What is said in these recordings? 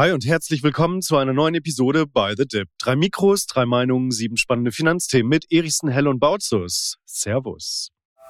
Hi und herzlich willkommen zu einer neuen Episode bei The Dip. 3 Mikros, 3 Meinungen, 7 spannende Finanzthemen mit Erichsen, Hell und Bautzus. Servus.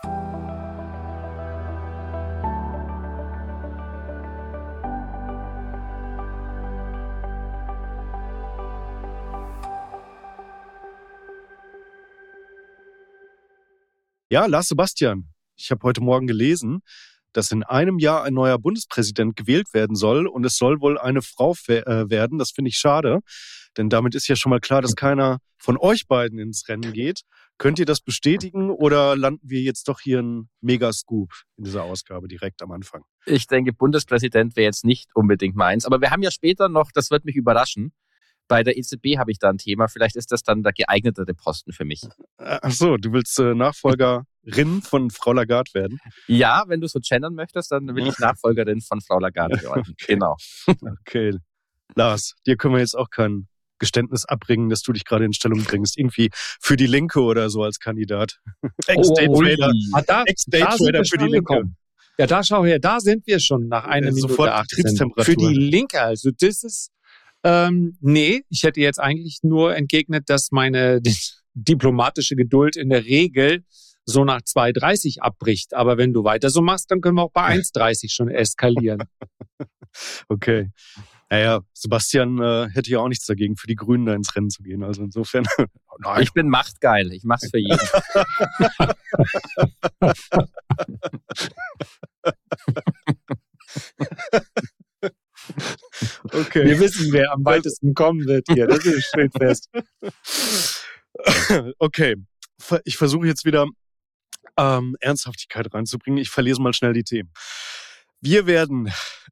Ja, Lars Sebastian, ich habe heute Morgen gelesen, dass in einem Jahr ein neuer Bundespräsident gewählt werden soll und es soll wohl eine Frau werden. Das finde ich schade, denn damit ist ja schon mal klar, dass keiner von euch beiden ins Rennen geht. Könnt ihr das bestätigen oder landen wir jetzt doch hier einen Megascoop in dieser Ausgabe direkt am Anfang? Ich denke, Bundespräsident wäre jetzt nicht unbedingt meins, aber wir haben ja später noch, das wird mich überraschen, bei der EZB habe ich da ein Thema, vielleicht ist das dann der geeignetere Posten für mich. Ach so, du willst Nachfolgerin von Frau Lagarde werden? Ja, wenn du so gendern möchtest, dann will ich Nachfolgerin von Frau Lagarde werden. Okay. Genau. Okay. Lars, dir können wir jetzt auch kein Geständnis abbringen, dass du dich gerade in Stellung bringst, irgendwie für die Linke oder so als Kandidat. Ex-Day-Trader für die Linke. Ja, da schau her, da sind wir schon nach einer Minute 18. Für die Linke, also das ist nee, ich hätte jetzt eigentlich nur entgegnet, dass meine diplomatische Geduld in der Regel so nach 2,30 abbricht. Aber wenn du weiter so machst, dann können wir auch bei 1,30 schon eskalieren. Okay. Naja, Sebastian hätte ja auch nichts dagegen, für die Grünen da ins Rennen zu gehen. Also insofern. Nein. Ich bin machtgeil. Ich mach's für jeden. Okay. Wir wissen, wer am weitesten kommen wird hier. Das steht fest. Okay. Ich versuche jetzt wieder Ernsthaftigkeit reinzubringen. Ich verlese mal schnell die Themen. Wir werden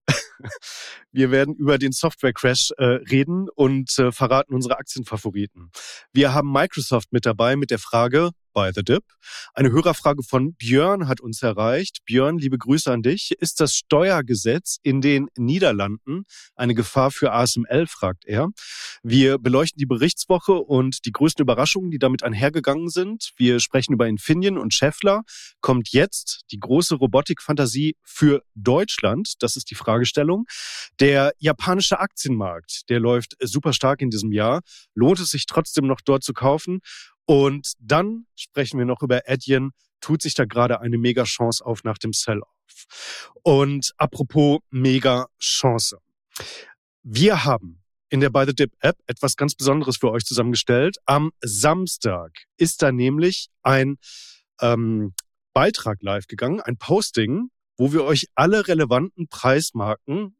über den Software-Crash reden und verraten unsere Aktienfavoriten. Wir haben Microsoft mit dabei mit der Frage bei The Dip. Eine Hörerfrage von Björn hat uns erreicht. Björn, liebe Grüße an dich. Ist das Steuergesetz in den Niederlanden eine Gefahr für ASML, fragt er. Wir beleuchten die Berichtswoche und die größten Überraschungen, die damit einhergegangen sind. Wir sprechen über Infineon und Schaeffler. Kommt jetzt die große Robotikfantasie für Deutschland? Das ist die Fragestellung. Der japanische Aktienmarkt, der läuft super stark in diesem Jahr. Lohnt es sich trotzdem noch dort zu kaufen? Und dann sprechen wir noch über Adyen. Tut sich da gerade eine Mega-Chance auf nach dem Sell-Off? Und apropos Mega-Chance. Wir haben in der By the Dip App etwas ganz Besonderes für euch zusammengestellt. Am Samstag ist da nämlich ein Beitrag live gegangen, ein Posting, wo wir euch alle relevanten Preismarken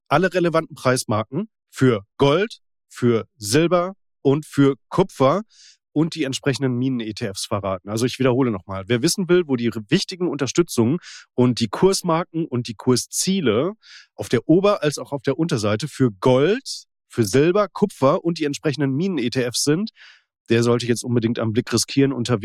für Gold, für Silber und für Kupfer und die entsprechenden Minen-ETFs verraten. Also ich wiederhole nochmal. Wer wissen will, wo die wichtigen Unterstützungen und die Kursmarken und die Kursziele auf der Ober- als auch auf der Unterseite für Gold, für Silber, Kupfer und die entsprechenden Minen-ETFs sind, der sollte jetzt unbedingt einen Blick riskieren unter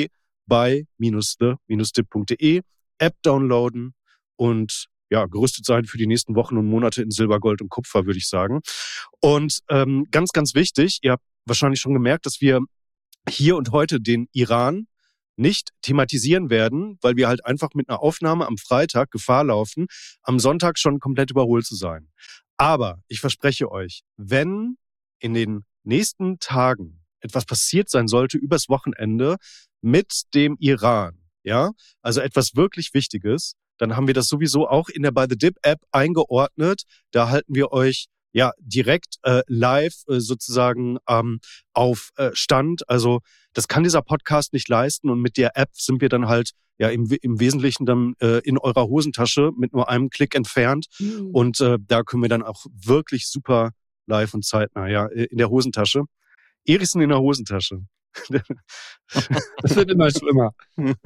www.buy-the-dip.de, App downloaden und ja, gerüstet sein für die nächsten Wochen und Monate in Silber, Gold und Kupfer, würde ich sagen. Und ganz, ganz wichtig, ihr habt wahrscheinlich schon gemerkt, dass wir hier und heute den Iran nicht thematisieren werden, weil wir halt einfach mit einer Aufnahme am Freitag Gefahr laufen, am Sonntag schon komplett überholt zu sein. Aber ich verspreche euch, wenn in den nächsten Tagen etwas passiert sein sollte übers Wochenende mit dem Iran, ja, also etwas wirklich Wichtiges, dann haben wir das sowieso auch in der By the Dip App eingeordnet. Da halten wir euch ja direkt live sozusagen auf Stand. Also das kann dieser Podcast nicht leisten und mit der App sind wir dann halt ja im Wesentlichen dann in eurer Hosentasche mit nur einem Klick entfernt und da können wir dann auch wirklich super live und zeitnah in der Hosentasche. Erichsen in der Hosentasche. Das wird immer schlimmer.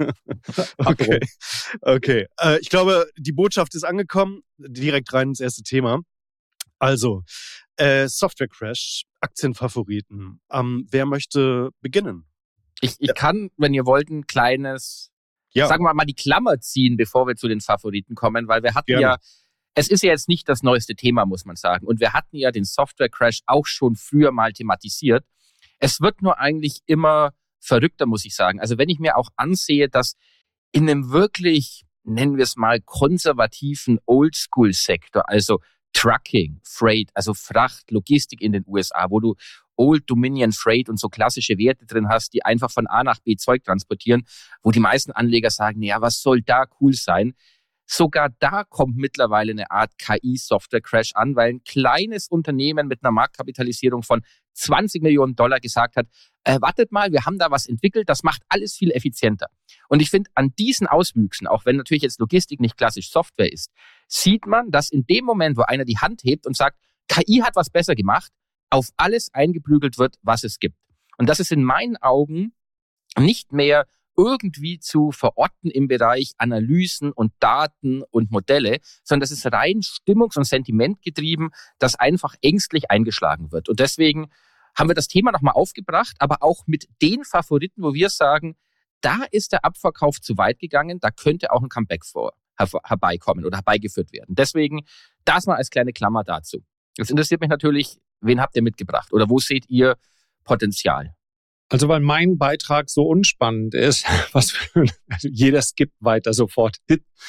Okay. Ich glaube, die Botschaft ist angekommen. Direkt rein ins erste Thema. Also, Software Crash, Aktienfavoriten. Wer möchte beginnen? Ich kann, wenn ihr wollt, ein kleines, sagen wir mal, die Klammer ziehen, bevor wir zu den Favoriten kommen, weil wir hatten es ist ja jetzt nicht das neueste Thema, muss man sagen. Und wir hatten ja den Software Crash auch schon früher mal thematisiert. Es wird nur eigentlich immer verrückter, muss ich sagen. Also wenn ich mir auch ansehe, dass in einem wirklich, nennen wir es mal, konservativen Oldschool-Sektor, also Trucking, Freight, also Fracht, Logistik in den USA, wo du Old Dominion Freight und so klassische Werte drin hast, die einfach von A nach B Zeug transportieren, wo die meisten Anleger sagen, ja, was soll da cool sein? Sogar da kommt mittlerweile eine Art KI-Software-Crash an, weil ein kleines Unternehmen mit einer Marktkapitalisierung von $20 Millionen gesagt hat, wartet mal, wir haben da was entwickelt, das macht alles viel effizienter. Und ich finde, an diesen Auswüchsen, auch wenn natürlich jetzt Logistik nicht klassisch Software ist, sieht man, dass in dem Moment, wo einer die Hand hebt und sagt, KI hat was besser gemacht, auf alles eingeprügelt wird, was es gibt. Und das ist in meinen Augen nicht mehr irgendwie zu verorten im Bereich Analysen und Daten und Modelle, sondern das ist rein stimmungs- und sentimentgetrieben, das einfach ängstlich eingeschlagen wird. Und deswegen haben wir das Thema nochmal aufgebracht, aber auch mit den Favoriten, wo wir sagen, da ist der Abverkauf zu weit gegangen, da könnte auch ein Comeback herbeikommen oder herbeigeführt werden. Deswegen das mal als kleine Klammer dazu. Jetzt interessiert mich natürlich, wen habt ihr mitgebracht oder wo seht ihr Potenzial? Also weil mein Beitrag so unspannend ist, also jeder skippt weiter sofort,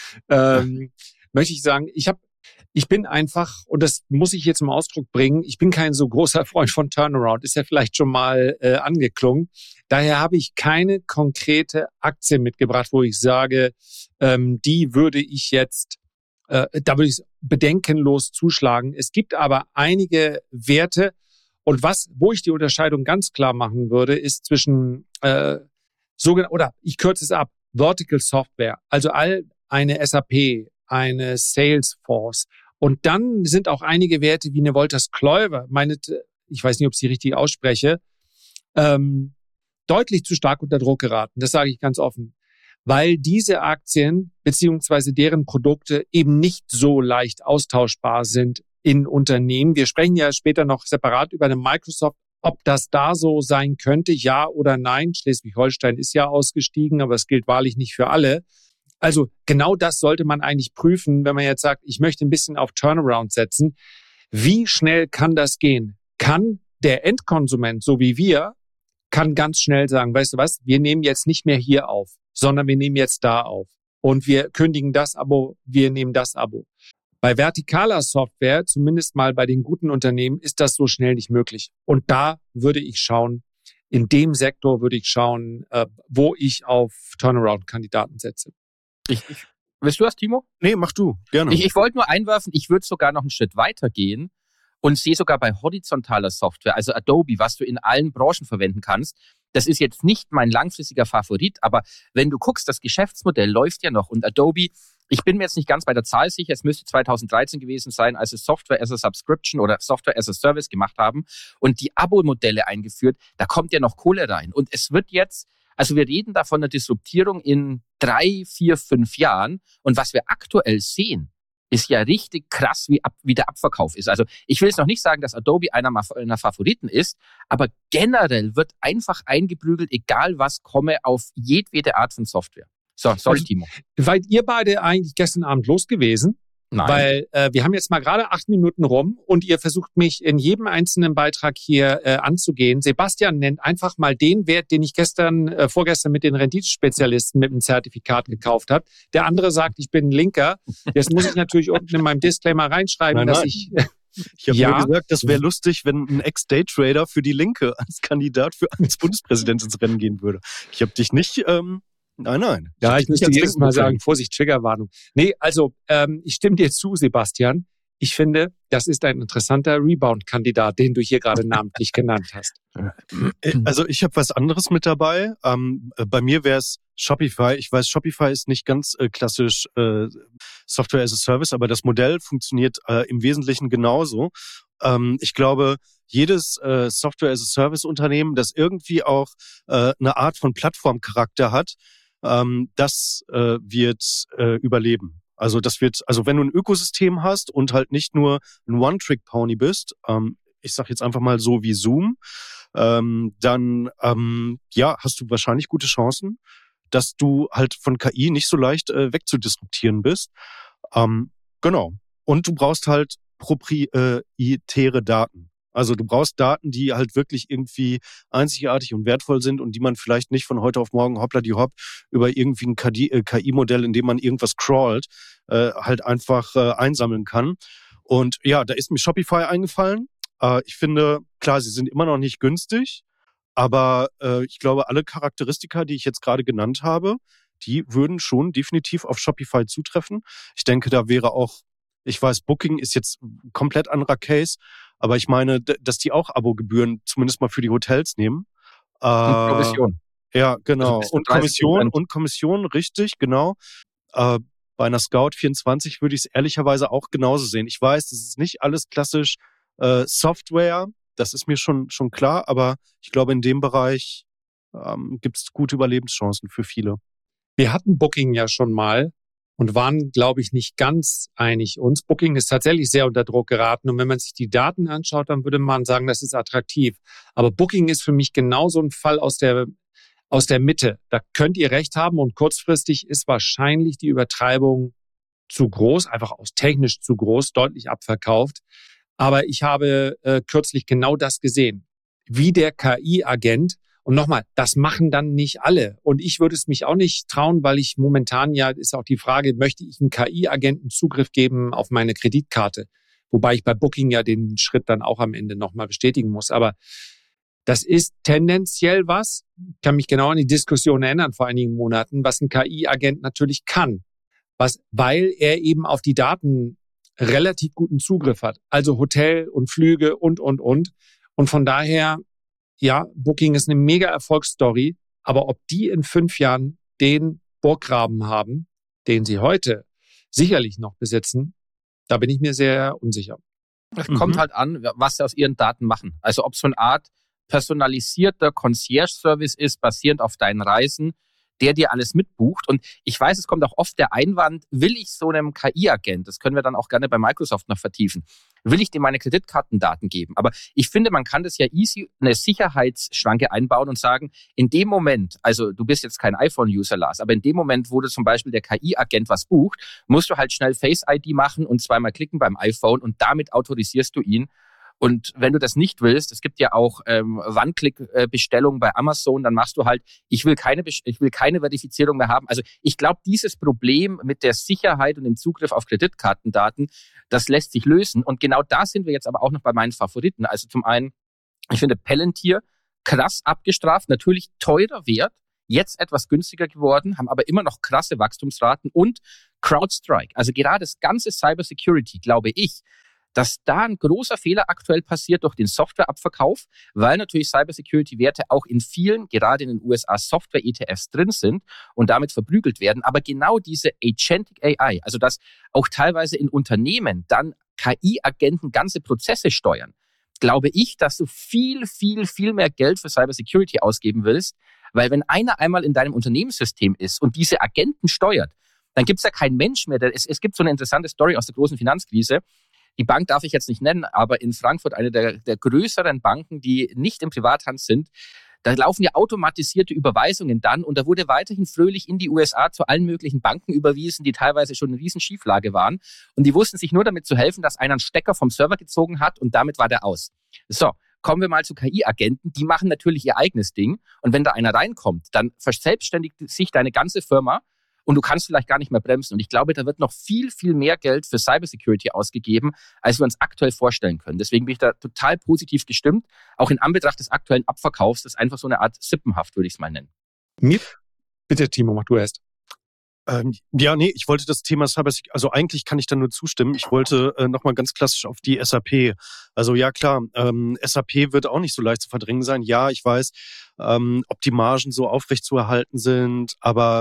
möchte ich sagen, ich bin einfach, und das muss ich jetzt zum Ausdruck bringen, ich bin kein so großer Freund von Turnaround, ist ja vielleicht schon mal angeklungen. Daher habe ich keine konkrete Aktie mitgebracht, wo ich sage, die würde ich jetzt, da würde ich bedenkenlos zuschlagen. Es gibt aber einige Werte, und wo ich die Unterscheidung ganz klar machen würde, ist zwischen oder ich kürze es ab, Vertical Software, also eine SAP, eine Salesforce. Und dann sind auch einige Werte wie eine Wolters Kluwer, ich weiß nicht, ob ich sie richtig ausspreche, deutlich zu stark unter Druck geraten. Das sage ich ganz offen. Weil diese Aktien beziehungsweise deren Produkte eben nicht so leicht austauschbar sind in Unternehmen. Wir sprechen ja später noch separat über eine Microsoft, ob das da so sein könnte, ja oder nein. Schleswig-Holstein ist ja ausgestiegen, aber es gilt wahrlich nicht für alle. Also genau das sollte man eigentlich prüfen, wenn man jetzt sagt, ich möchte ein bisschen auf Turnaround setzen. Wie schnell kann das gehen? Kann der Endkonsument, so wie wir, kann ganz schnell sagen, weißt du was, wir nehmen jetzt nicht mehr hier auf, sondern wir nehmen jetzt da auf. Und wir kündigen das Abo, wir nehmen das Abo. Bei vertikaler Software, zumindest mal bei den guten Unternehmen, ist das so schnell nicht möglich. Und da würde ich schauen, in dem Sektor würde ich schauen, wo ich auf Turnaround-Kandidaten setze. Willst du das, Timo? Nee, mach du, gerne. Ich wollte nur einwerfen, ich würde sogar noch einen Schritt weiter gehen und sehe sogar bei horizontaler Software, also Adobe, was du in allen Branchen verwenden kannst. Das ist jetzt nicht mein langfristiger Favorit, aber wenn du guckst, das Geschäftsmodell läuft ja noch und Adobe, ich bin mir jetzt nicht ganz bei der Zahl sicher, es müsste 2013 gewesen sein, als sie Software as a Subscription oder Software as a Service gemacht haben und die Abo-Modelle eingeführt, da kommt ja noch Kohle rein. Und es wird jetzt, also wir reden da von einer Disruptierung in 3, 4, 5 Jahren und was wir aktuell sehen, ist ja richtig krass, wie der Abverkauf ist. Also ich will jetzt noch nicht sagen, dass Adobe einer meiner Favoriten ist, aber generell wird einfach eingeprügelt, egal was komme, auf jedwede Art von Software. So, sorry, Timo. Seid ihr beide eigentlich gestern Abend los gewesen? Nein. Weil wir haben jetzt mal gerade 8 Minuten rum und ihr versucht mich in jedem einzelnen Beitrag hier anzugehen. Sebastian nennt einfach mal den Wert, den ich vorgestern mit den Renditespezialisten mit dem Zertifikat gekauft habe. Der andere sagt, ich bin ein Linker. Jetzt muss ich natürlich unten in meinem Disclaimer reinschreiben, dass ich... Ich habe nur gesagt, das wäre lustig, wenn ein Ex-Day-Trader für die Linke als Kandidat als Bundespräsident ins Rennen gehen würde. Ich habe dich nicht... Nein. Ja, ich müsste jedes Mal sagen, Vorsicht, Triggerwarnung. Nee, also ich stimme dir zu, Sebastian. Ich finde, das ist ein interessanter Rebound-Kandidat, den du hier gerade namentlich genannt hast. Also ich habe was anderes mit dabei. Bei mir wäre es Shopify. Ich weiß, Shopify ist nicht ganz klassisch Software as a Service, aber das Modell funktioniert im Wesentlichen genauso. Ich glaube, jedes Software as a Service Unternehmen, das irgendwie auch eine Art von Plattformcharakter hat, das wird überleben. Also wenn du ein Ökosystem hast und halt nicht nur ein One-Trick-Pony bist, ich sag jetzt einfach mal so wie Zoom, dann hast du wahrscheinlich gute Chancen, dass du halt von KI nicht so leicht wegzudisruptieren bist. Genau. Und du brauchst halt proprietäre Daten. Also du brauchst Daten, die halt wirklich irgendwie einzigartig und wertvoll sind und die man vielleicht nicht von heute auf morgen hoppla-die-hopp über irgendwie ein KI-Modell, in dem man irgendwas crawlt, halt einfach einsammeln kann. Und ja, da ist mir Shopify eingefallen. Ich finde, klar, sie sind immer noch nicht günstig, aber ich glaube, alle Charakteristika, die ich jetzt gerade genannt habe, die würden schon definitiv auf Shopify zutreffen. Ich denke, da wäre auch, ich weiß, Booking ist jetzt ein komplett anderer Case, aber ich meine, dass die auch Abogebühren zumindest mal für die Hotels nehmen. Und Provision. Ja, genau. Also Und Kommission, richtig, genau. Bei einer Scout 24 würde ich es ehrlicherweise auch genauso sehen. Ich weiß, das ist nicht alles klassisch Software, das ist mir schon klar, aber ich glaube, in dem Bereich gibt es gute Überlebenschancen für viele. Wir hatten Booking ja schon mal und waren, glaube ich, nicht ganz einig uns. Booking ist tatsächlich sehr unter Druck geraten und wenn man sich die Daten anschaut, dann würde man sagen, das ist attraktiv. Aber Booking ist für mich genauso ein Fall aus der Mitte. Da könnt ihr recht haben und kurzfristig ist wahrscheinlich die Übertreibung zu groß, einfach aus technisch zu groß, deutlich abverkauft. Aber ich habe kürzlich genau das gesehen, wie der KI-Agent. Und nochmal, das machen dann nicht alle. Und ich würde es mich auch nicht trauen, weil ich momentan ja, ist auch die Frage, möchte ich einem KI-Agenten Zugriff geben auf meine Kreditkarte? Wobei ich bei Booking ja den Schritt dann auch am Ende nochmal bestätigen muss. Aber das ist tendenziell was, ich kann mich genau an die Diskussion erinnern vor einigen Monaten, was ein KI-Agent natürlich kann. Weil er eben auf die Daten relativ guten Zugriff hat. Also Hotel und Flüge und. Und von daher, ja, Booking ist eine mega Erfolgsstory, aber ob die in 5 Jahren den Burggraben haben, den sie heute sicherlich noch besitzen, da bin ich mir sehr unsicher. Es kommt halt an, was sie aus ihren Daten machen. Also ob so eine Art personalisierter Concierge-Service ist, basierend auf deinen Reisen, der dir alles mitbucht. Und ich weiß, es kommt auch oft der Einwand, will ich so einem KI-Agent, das können wir dann auch gerne bei Microsoft noch vertiefen, will ich dem meine Kreditkartendaten geben? Aber ich finde, man kann das ja easy eine Sicherheitsschranke einbauen und sagen, in dem Moment, also du bist jetzt kein iPhone-User, Lars, aber in dem Moment, wo du zum Beispiel der KI-Agent was bucht, musst du halt schnell Face-ID machen und zweimal klicken beim iPhone und damit autorisierst du ihn. Und wenn du das nicht willst, es gibt ja auch One-Click-Bestellungen bei Amazon, dann machst du halt, ich will keine Verifizierung mehr haben. Also ich glaube, dieses Problem mit der Sicherheit und dem Zugriff auf Kreditkartendaten, das lässt sich lösen. Und genau da sind wir jetzt aber auch noch bei meinen Favoriten. Also zum einen, ich finde Palantir krass abgestraft, natürlich teurer Wert, jetzt etwas günstiger geworden, haben aber immer noch krasse Wachstumsraten und CrowdStrike. Also gerade das ganze Cybersecurity, glaube ich, dass da ein großer Fehler aktuell passiert durch den Softwareabverkauf, weil natürlich Cybersecurity-Werte auch in vielen, gerade in den USA, Software-ETFs drin sind und damit verprügelt werden. Aber genau diese Agentic AI, also dass auch teilweise in Unternehmen dann KI-Agenten ganze Prozesse steuern, glaube ich, dass du viel, viel, viel mehr Geld für Cybersecurity ausgeben willst, weil wenn einer einmal in deinem Unternehmenssystem ist und diese Agenten steuert, dann gibt es ja keinen Mensch mehr. Es gibt so eine interessante Story aus der großen Finanzkrise. Die Bank darf ich jetzt nicht nennen, aber in Frankfurt, eine der größeren Banken, die nicht in Privathand sind, da laufen ja automatisierte Überweisungen dann und da wurde weiterhin fröhlich in die USA zu allen möglichen Banken überwiesen, die teilweise schon in Riesenschieflage waren. Und die wussten sich nur damit zu helfen, dass einer einen Stecker vom Server gezogen hat und damit war der aus. So, kommen wir mal zu KI-Agenten. Die machen natürlich ihr eigenes Ding und wenn da einer reinkommt, dann verselbstständigt sich deine ganze Firma und du kannst vielleicht gar nicht mehr bremsen. Und ich glaube, da wird noch viel, viel mehr Geld für Cybersecurity ausgegeben, als wir uns aktuell vorstellen können. Deswegen bin ich da total positiv gestimmt, auch in Anbetracht des aktuellen Abverkaufs. Das ist einfach so eine Art Sippenhaft, würde ich es mal nennen. Bitte, Timo, mach du erst. Ich wollte das Thema Cybersecurity, also eigentlich kann ich da nur zustimmen. Ich wollte nochmal ganz klassisch auf die SAP. Also ja klar, SAP wird auch nicht so leicht zu verdrängen sein. Ja, ich weiß, ob die Margen so aufrecht zu erhalten sind, aber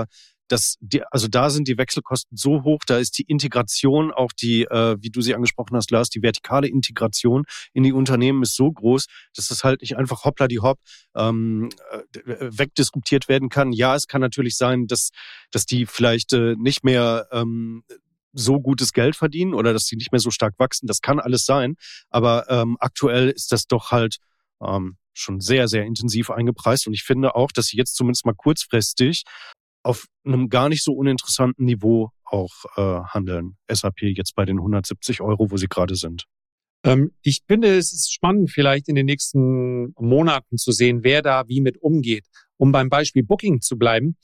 da sind die Wechselkosten so hoch, da ist die Integration, auch die, wie du sie angesprochen hast, Lars, die vertikale Integration in die Unternehmen ist so groß, dass das halt nicht einfach hoppla die hopp wegdiskutiert werden kann. Ja, es kann natürlich sein, dass die vielleicht nicht mehr so gutes Geld verdienen oder dass die nicht mehr so stark wachsen. Das kann alles sein, aber aktuell ist das doch halt schon sehr, sehr intensiv eingepreist und ich finde auch, dass sie jetzt zumindest mal kurzfristig auf einem gar nicht so uninteressanten Niveau auch handeln. SAP jetzt bei den 170 €, wo sie gerade sind. Ich finde, es ist spannend, vielleicht in den nächsten Monaten zu sehen, wer da wie mit umgeht. Um beim Beispiel Booking zu bleiben,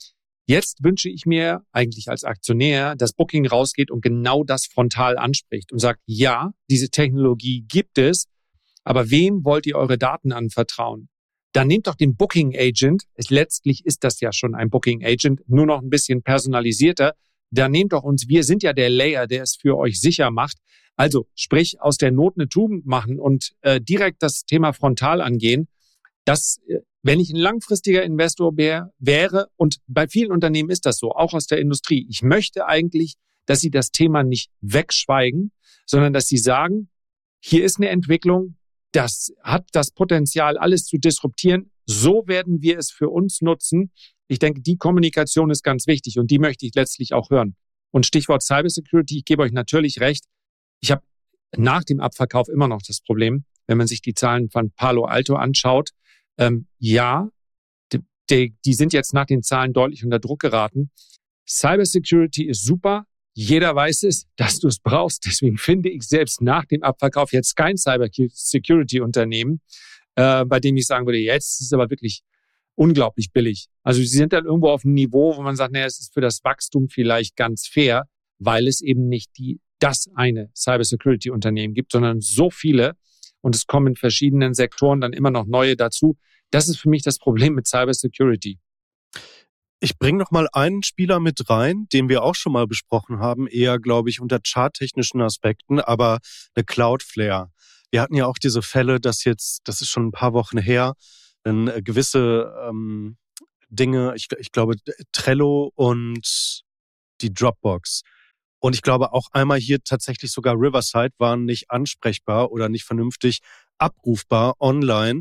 Jetzt wünsche ich mir eigentlich als Aktionär, dass Booking rausgeht und genau das frontal anspricht und sagt, ja, diese Technologie gibt es, aber wem wollt ihr eure Daten anvertrauen? Dann nehmt doch den Booking Agent, letztlich ist das ja schon ein Booking Agent, nur noch ein bisschen personalisierter. Dann nehmt doch uns, wir sind ja der Layer, der es für euch sicher macht. Also sprich, aus der Not eine Tugend machen und direkt das Thema frontal angehen. Das, wenn ich ein langfristiger Investor wäre, und bei vielen Unternehmen ist das so, auch aus der Industrie, ich möchte eigentlich, dass sie das Thema nicht wegschweigen, sondern dass sie sagen, hier ist eine Entwicklung, das hat das Potenzial, alles zu disruptieren. So werden wir es für uns nutzen. Ich denke, die Kommunikation ist ganz wichtig und die möchte ich letztlich auch hören. Und Stichwort Cybersecurity, ich gebe euch natürlich recht. Ich habe nach dem Abverkauf immer noch das Problem, wenn man sich die Zahlen von Palo Alto anschaut. Ja, die sind jetzt nach den Zahlen deutlich unter Druck geraten. Cybersecurity ist super. Jeder weiß es, dass du es brauchst. Deswegen finde ich selbst nach dem Abverkauf jetzt kein Cybersecurity-Unternehmen, bei dem ich sagen würde, jetzt ist es aber wirklich unglaublich billig. Also sie sind dann irgendwo auf einem Niveau, wo man sagt, naja, es ist für das Wachstum vielleicht ganz fair, weil es eben nicht das eine Cybersecurity-Unternehmen gibt, sondern so viele und es kommen in verschiedenen Sektoren dann immer noch neue dazu. Das ist für mich das Problem mit Cybersecurity. Ich bringe noch mal einen Spieler mit rein, den wir auch schon mal besprochen haben, eher, glaube ich, unter charttechnischen Aspekten, aber eine Cloudflare. Wir hatten ja auch diese Fälle, das ist schon ein paar Wochen her, gewisse Dinge, ich glaube Trello und die Dropbox. Und ich glaube auch einmal hier tatsächlich sogar Riverside waren nicht ansprechbar oder nicht vernünftig abrufbar online,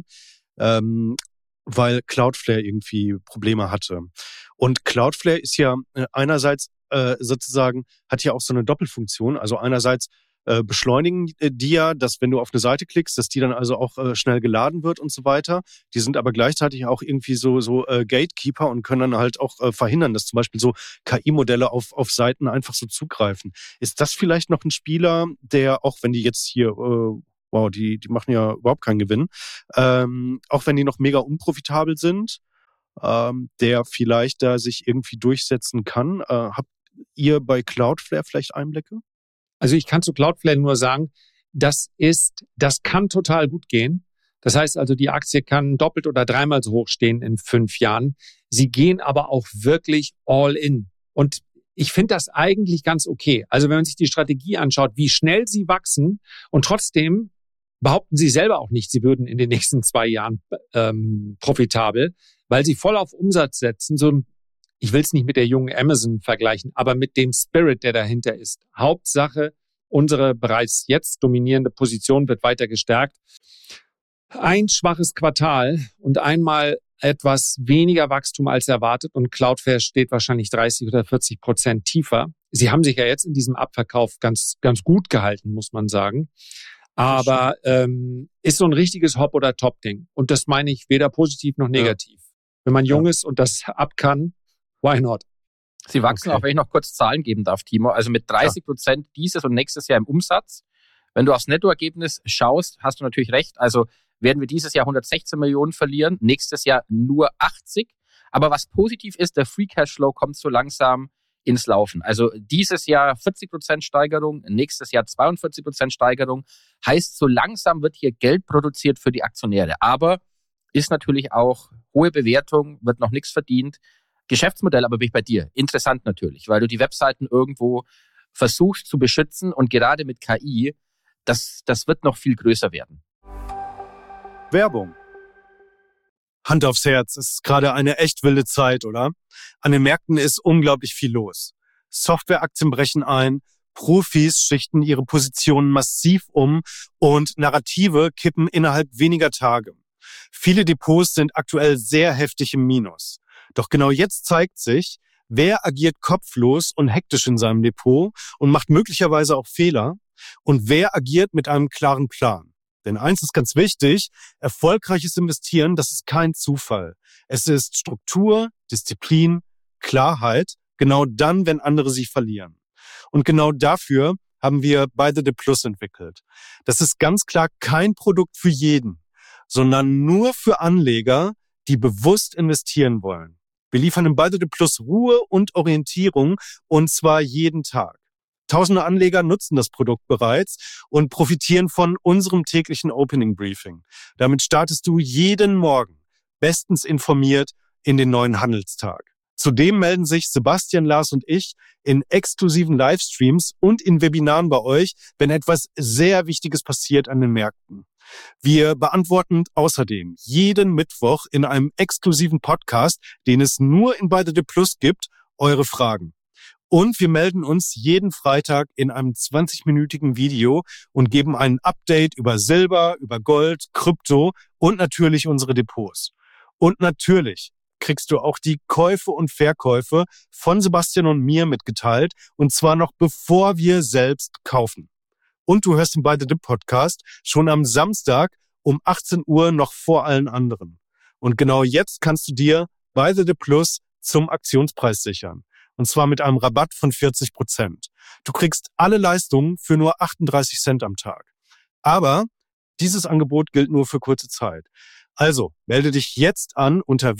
weil Cloudflare irgendwie Probleme hatte. Und Cloudflare ist ja einerseits sozusagen, hat ja auch so eine Doppelfunktion. Also einerseits beschleunigen die ja, dass wenn du auf eine Seite klickst, dass die dann also auch schnell geladen wird und so weiter. Die sind aber gleichzeitig auch irgendwie so Gatekeeper und können dann halt auch verhindern, dass zum Beispiel so KI-Modelle auf Seiten einfach so zugreifen. Ist das vielleicht noch ein Spieler, der, auch wenn die jetzt hier wow, die machen ja überhaupt keinen Gewinn. Auch wenn die noch mega unprofitabel sind, der vielleicht da sich irgendwie durchsetzen kann. Habt ihr bei Cloudflare vielleicht Einblicke? Also ich kann zu Cloudflare nur sagen, das kann total gut gehen. Das heißt also, die Aktie kann doppelt oder dreimal so hoch stehen in 5 Jahren. Sie gehen aber auch wirklich all in. Und ich finde das eigentlich ganz okay. Also wenn man sich die Strategie anschaut, wie schnell sie wachsen und trotzdem behaupten sie selber auch nicht, sie würden in den nächsten 2 Jahren profitabel, weil sie voll auf Umsatz setzen. So, ich will es nicht mit der jungen Amazon vergleichen, aber mit dem Spirit, der dahinter ist. Hauptsache, unsere bereits jetzt dominierende Position wird weiter gestärkt. Ein schwaches Quartal und einmal etwas weniger Wachstum als erwartet und Cloudflare steht wahrscheinlich 30 oder 40% tiefer. Sie haben sich ja jetzt in diesem Abverkauf ganz, ganz gut gehalten, muss man sagen. Aber ist so ein richtiges Hop- oder Top-Ding. Und das meine ich weder positiv noch negativ. Ja. Wenn man jung ist und das ab kann, why not? Sie wachsen auch, wenn ich noch kurz Zahlen geben darf, Timo. Also mit 30% dieses und nächstes Jahr im Umsatz. Wenn du aufs Nettoergebnis schaust, hast du natürlich recht. Also werden wir dieses Jahr 116 Millionen verlieren, nächstes Jahr nur 80. Aber was positiv ist, der Free Cashflow kommt so langsam ins Laufen. Also dieses Jahr 40% Steigerung, nächstes Jahr 42% Steigerung. Heißt, so langsam wird hier Geld produziert für die Aktionäre. Aber ist natürlich auch hohe Bewertung, wird noch nichts verdient. Geschäftsmodell aber bin ich bei dir. Interessant natürlich, weil du die Webseiten irgendwo versuchst zu beschützen und gerade mit KI, das wird noch viel größer werden. Werbung. Hand aufs Herz, es ist gerade eine echt wilde Zeit, oder? An den Märkten ist unglaublich viel los. Softwareaktien brechen ein, Profis schichten ihre Positionen massiv um und Narrative kippen innerhalb weniger Tage. Viele Depots sind aktuell sehr heftig im Minus. Doch genau jetzt zeigt sich, wer agiert kopflos und hektisch in seinem Depot und macht möglicherweise auch Fehler und wer agiert mit einem klaren Plan. Denn eins ist ganz wichtig, erfolgreiches Investieren, das ist kein Zufall. Es ist Struktur, Disziplin, Klarheit, genau dann, wenn andere sie verlieren. Und genau dafür haben wir Buy the Dip Plus entwickelt. Das ist ganz klar kein Produkt für jeden, sondern nur für Anleger, die bewusst investieren wollen. Wir liefern im By the Dip Plus Ruhe und Orientierung und zwar jeden Tag. Tausende Anleger nutzen das Produkt bereits und profitieren von unserem täglichen Opening Briefing. Damit startest du jeden Morgen bestens informiert in den neuen Handelstag. Zudem melden sich Sebastian, Lars und ich in exklusiven Livestreams und in Webinaren bei euch, wenn etwas sehr Wichtiges passiert an den Märkten. Wir beantworten außerdem jeden Mittwoch in einem exklusiven Podcast, den es nur in By the Dip Plus gibt, eure Fragen. Und wir melden uns jeden Freitag in einem 20-minütigen Video und geben ein Update über Silber, über Gold, Krypto und natürlich unsere Depots. Und natürlich kriegst du auch die Käufe und Verkäufe von Sebastian und mir mitgeteilt, und zwar noch bevor wir selbst kaufen. Und du hörst den By the Dip Podcast schon am Samstag um 18 Uhr noch vor allen anderen. Und genau jetzt kannst du dir By the Dip Plus zum Aktionspreis sichern. Und zwar mit einem Rabatt von 40%. Du kriegst alle Leistungen für nur 38 Cent am Tag. Aber dieses Angebot gilt nur für kurze Zeit. Also melde dich jetzt an unter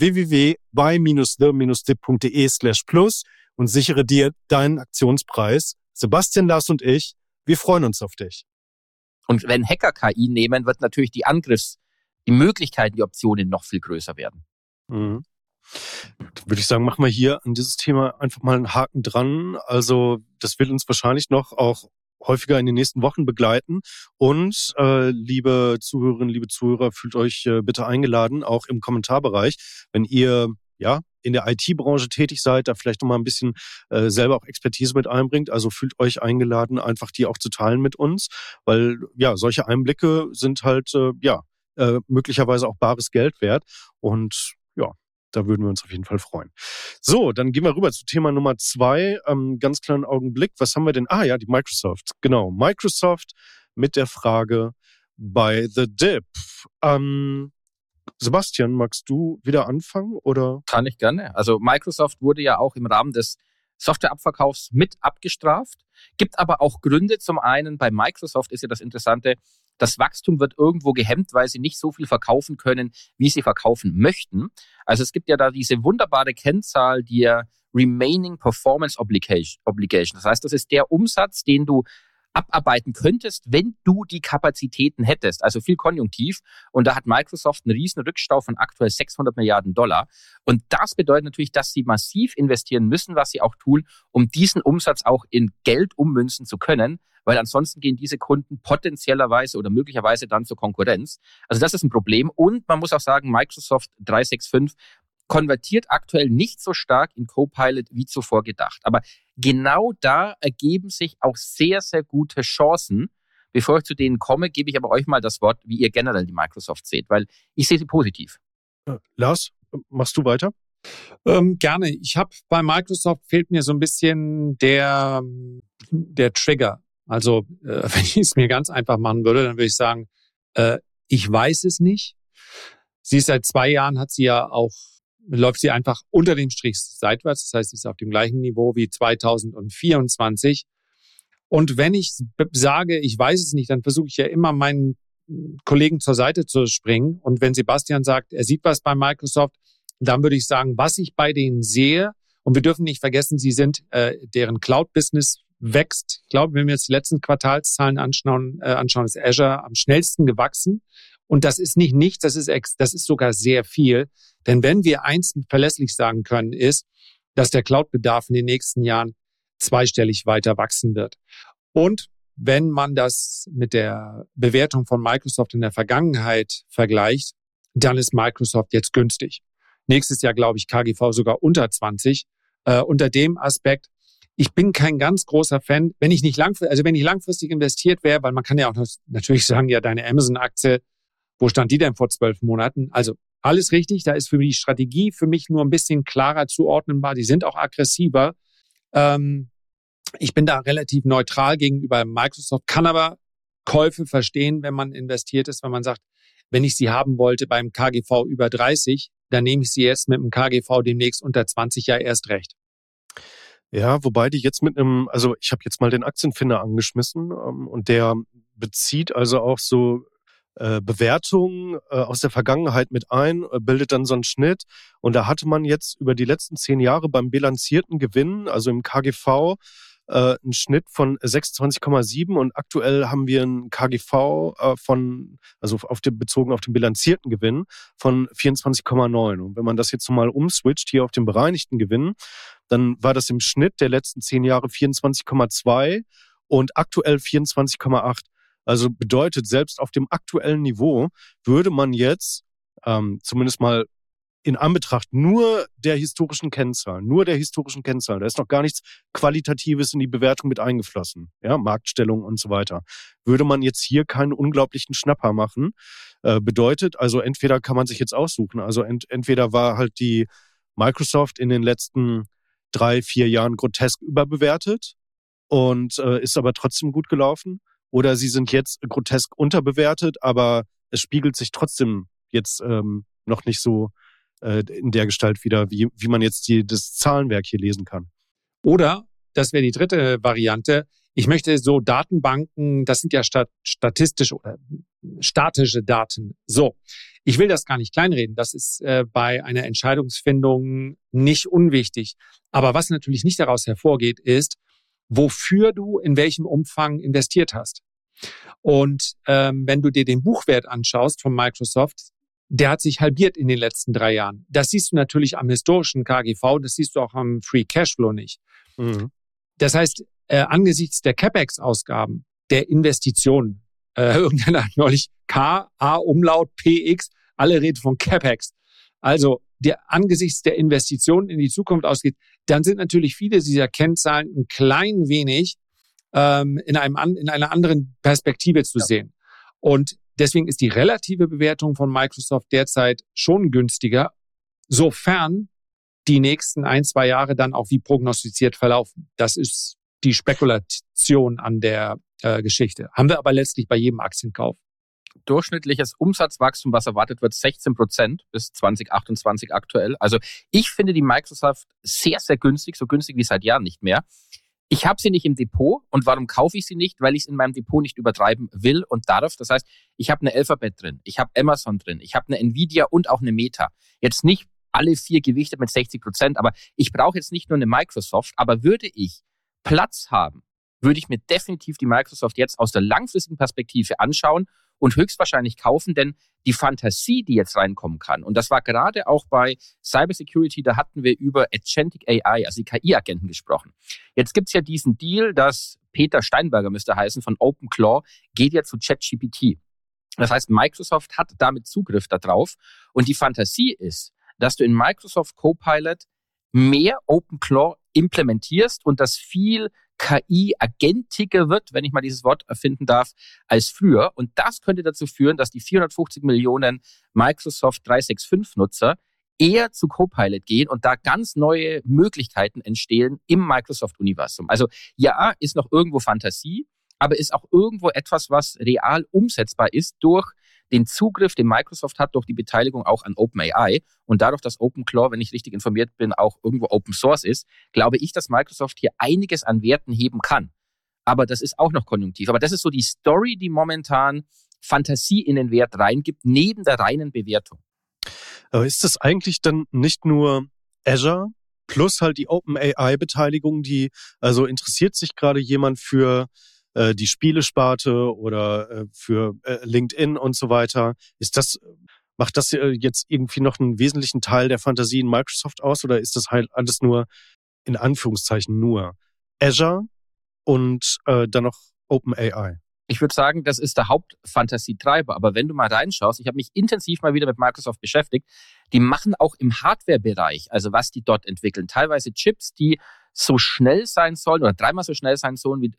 www.buy-the-dip.de/plus und sichere dir deinen Aktionspreis. Sebastian, Lars und ich, wir freuen uns auf dich. Und wenn Hacker KI nehmen, wird natürlich die Möglichkeiten, die Optionen noch viel größer werden. Mhm. Würde ich sagen, machen wir hier an dieses Thema einfach mal einen Haken dran. Also das wird uns wahrscheinlich noch auch häufiger in den nächsten Wochen begleiten. Und liebe Zuhörerinnen, liebe Zuhörer, fühlt euch bitte eingeladen, auch im Kommentarbereich, wenn ihr in der IT-Branche tätig seid, da vielleicht noch mal ein bisschen selber auch Expertise mit einbringt. Also fühlt euch eingeladen, einfach die auch zu teilen mit uns, weil solche Einblicke sind halt möglicherweise auch bares Geld wert. Und da würden wir uns auf jeden Fall freuen. So, dann gehen wir rüber zu Thema Nummer 2. Ganz kleinen Augenblick. Was haben wir denn? Die Microsoft. Genau, Microsoft mit der Frage By the Dip. Sebastian, magst du wieder anfangen, oder? Kann ich gerne. Also Microsoft wurde ja auch im Rahmen des Softwareabverkaufs mit abgestraft. Gibt aber auch Gründe. Zum einen, bei Microsoft ist ja das Interessante, das Wachstum wird irgendwo gehemmt, weil sie nicht so viel verkaufen können, wie sie verkaufen möchten. Also es gibt ja da diese wunderbare Kennzahl der Remaining Performance Obligation. Das heißt, das ist der Umsatz, den du abarbeiten könntest, wenn du die Kapazitäten hättest. Also viel Konjunktiv. Und da hat Microsoft einen riesen Rückstau von aktuell $600 Milliarden. Und das bedeutet natürlich, dass sie massiv investieren müssen, was sie auch tun, um diesen Umsatz auch in Geld ummünzen zu können, weil ansonsten gehen diese Kunden potenziellerweise oder möglicherweise dann zur Konkurrenz. Also das ist ein Problem. Und man muss auch sagen, Microsoft 365 konvertiert aktuell nicht so stark in Copilot wie zuvor gedacht. Aber genau da ergeben sich auch sehr, sehr gute Chancen. Bevor ich zu denen komme, gebe ich aber euch mal das Wort, wie ihr generell die Microsoft seht, weil ich sehe sie positiv. Lars, machst du weiter? Gerne. Ich habe bei Microsoft fehlt mir so ein bisschen der Trigger. Also wenn ich es mir ganz einfach machen würde, dann würde ich sagen, ich weiß es nicht. Sie ist seit 2 Jahren, läuft sie einfach unter dem Strich seitwärts. Das heißt, sie ist auf dem gleichen Niveau wie 2024. Und wenn ich sage, ich weiß es nicht, dann versuche ich ja immer meinen Kollegen zur Seite zu springen. Und wenn Sebastian sagt, er sieht was bei Microsoft, dann würde ich sagen, was ich bei denen sehe, und wir dürfen nicht vergessen, deren Cloud-Business wächst. Ich glaube, wenn wir uns die letzten Quartalszahlen anschauen, ist Azure am schnellsten gewachsen. Und das ist nicht nichts, das ist sogar sehr viel. Denn wenn wir eins verlässlich sagen können, ist, dass der Cloud-Bedarf in den nächsten Jahren zweistellig weiter wachsen wird. Und wenn man das mit der Bewertung von Microsoft in der Vergangenheit vergleicht, dann ist Microsoft jetzt günstig. Nächstes Jahr, glaube ich, KGV sogar unter 20. Unter dem Aspekt, ich bin kein ganz großer Fan, wenn ich langfristig investiert wäre, weil man kann ja auch natürlich sagen, ja, deine Amazon-Aktie, wo stand die denn vor 12 Monaten? Also alles richtig, da ist für die Strategie für mich nur ein bisschen klarer zuordnenbar. Die sind auch aggressiver. Ich bin da relativ neutral gegenüber Microsoft, kann aber Käufe verstehen, wenn man investiert ist, wenn man sagt, wenn ich sie haben wollte beim KGV über 30, dann nehme ich sie jetzt mit dem KGV demnächst unter 20 ja erst recht. Ja, wobei die jetzt also ich habe jetzt mal den Aktienfinder angeschmissen und der bezieht also auch so Bewertungen aus der Vergangenheit mit ein, bildet dann so einen Schnitt. Und da hatte man jetzt über die letzten 10 Jahre beim bilanzierten Gewinn, also im KGV, einen Schnitt von 26,7 und aktuell haben wir einen KGV bezogen auf den bilanzierten Gewinn von 24,9. Und wenn man das jetzt nochmal umswitcht hier auf den bereinigten Gewinn, dann war das im Schnitt der letzten 10 Jahre 24,2 und aktuell 24,8. Also bedeutet, selbst auf dem aktuellen Niveau würde man jetzt zumindest mal in Anbetracht nur der historischen Kennzahlen, da ist noch gar nichts Qualitatives in die Bewertung mit eingeflossen, ja, Marktstellung und so weiter, würde man jetzt hier keinen unglaublichen Schnapper machen. Bedeutet, also entweder kann man sich jetzt aussuchen, also entweder war halt die Microsoft in den letzten 3-4 Jahren grotesk überbewertet und ist aber trotzdem gut gelaufen, oder sie sind jetzt grotesk unterbewertet, aber es spiegelt sich trotzdem jetzt noch nicht so in der Gestalt wieder, wie man jetzt das Zahlenwerk hier lesen kann. Oder, das wäre die dritte Variante, ich möchte so Datenbanken, das sind ja statistische oder statische Daten. So, ich will das gar nicht kleinreden, das ist bei einer Entscheidungsfindung nicht unwichtig. Aber was natürlich nicht daraus hervorgeht, ist, wofür du in welchem Umfang investiert hast. Und wenn du dir den Buchwert anschaust von Microsoft, der hat sich halbiert in den letzten 3 Jahren. Das siehst du natürlich am historischen KGV, das siehst du auch am Free Cashflow nicht. Mhm. Das heißt, angesichts der CapEx-Ausgaben, der Investitionen, irgendeiner hat neulich K, A, Umlaut, PX, alle reden von CapEx. Also angesichts der Investitionen in die Zukunft ausgeht, dann sind natürlich viele dieser Kennzahlen ein klein wenig in einer anderen Perspektive zu sehen. Und deswegen ist die relative Bewertung von Microsoft derzeit schon günstiger, sofern die nächsten 1-2 Jahre dann auch wie prognostiziert verlaufen. Das ist die Spekulation an der Geschichte. Haben wir aber letztlich bei jedem Aktienkauf. Durchschnittliches Umsatzwachstum, was erwartet wird, 16% bis 2028 aktuell. Also ich finde die Microsoft sehr, sehr günstig, so günstig wie seit Jahren nicht mehr. Ich habe sie nicht im Depot. Und warum kaufe ich sie nicht? Weil ich es in meinem Depot nicht übertreiben will und darf. Das heißt, ich habe eine Alphabet drin, ich habe Amazon drin, ich habe eine Nvidia und auch eine Meta. Jetzt nicht alle 4 gewichtet mit 60%, aber ich brauche jetzt nicht nur eine Microsoft. Aber würde ich Platz haben, würde ich mir definitiv die Microsoft jetzt aus der langfristigen Perspektive anschauen und höchstwahrscheinlich kaufen, denn die Fantasie, die jetzt reinkommen kann, und das war gerade auch bei Cybersecurity, da hatten wir über Agentic AI, also die KI-Agenten gesprochen. Jetzt gibt's ja diesen Deal, dass Peter Steinberger müsste heißen, von OpenClaw, geht ja zu ChatGPT. Das heißt, Microsoft hat damit Zugriff darauf und die Fantasie ist, dass du in Microsoft Copilot mehr OpenClaw implementierst und das viel KI-agentiger wird, wenn ich mal dieses Wort erfinden darf, als früher. Und das könnte dazu führen, dass die 450 Millionen Microsoft 365-Nutzer eher zu Copilot gehen und da ganz neue Möglichkeiten entstehen im Microsoft-Universum. Also ja, ist noch irgendwo Fantasie, aber ist auch irgendwo etwas, was real umsetzbar ist durch den Zugriff, den Microsoft hat, durch die Beteiligung auch an OpenAI und dadurch, dass OpenClaw, wenn ich richtig informiert bin, auch irgendwo Open Source ist, glaube ich, dass Microsoft hier einiges an Werten heben kann. Aber das ist auch noch konjunktiv. Aber das ist so die Story, die momentan Fantasie in den Wert reingibt, neben der reinen Bewertung. Aber ist das eigentlich dann nicht nur Azure plus halt die OpenAI-Beteiligung, also interessiert sich gerade jemand für die Spielesparte oder für LinkedIn und so weiter. Macht das jetzt irgendwie noch einen wesentlichen Teil der Fantasie in Microsoft aus oder ist das halt alles nur, in Anführungszeichen nur, Azure und dann noch OpenAI? Ich würde sagen, das ist der Hauptfantasietreiber. Aber wenn du mal reinschaust, ich habe mich intensiv mal wieder mit Microsoft beschäftigt, die machen auch im Hardware-Bereich, also was die dort entwickeln, teilweise Chips, die so schnell sein sollen oder 3-mal so schnell sein sollen, wie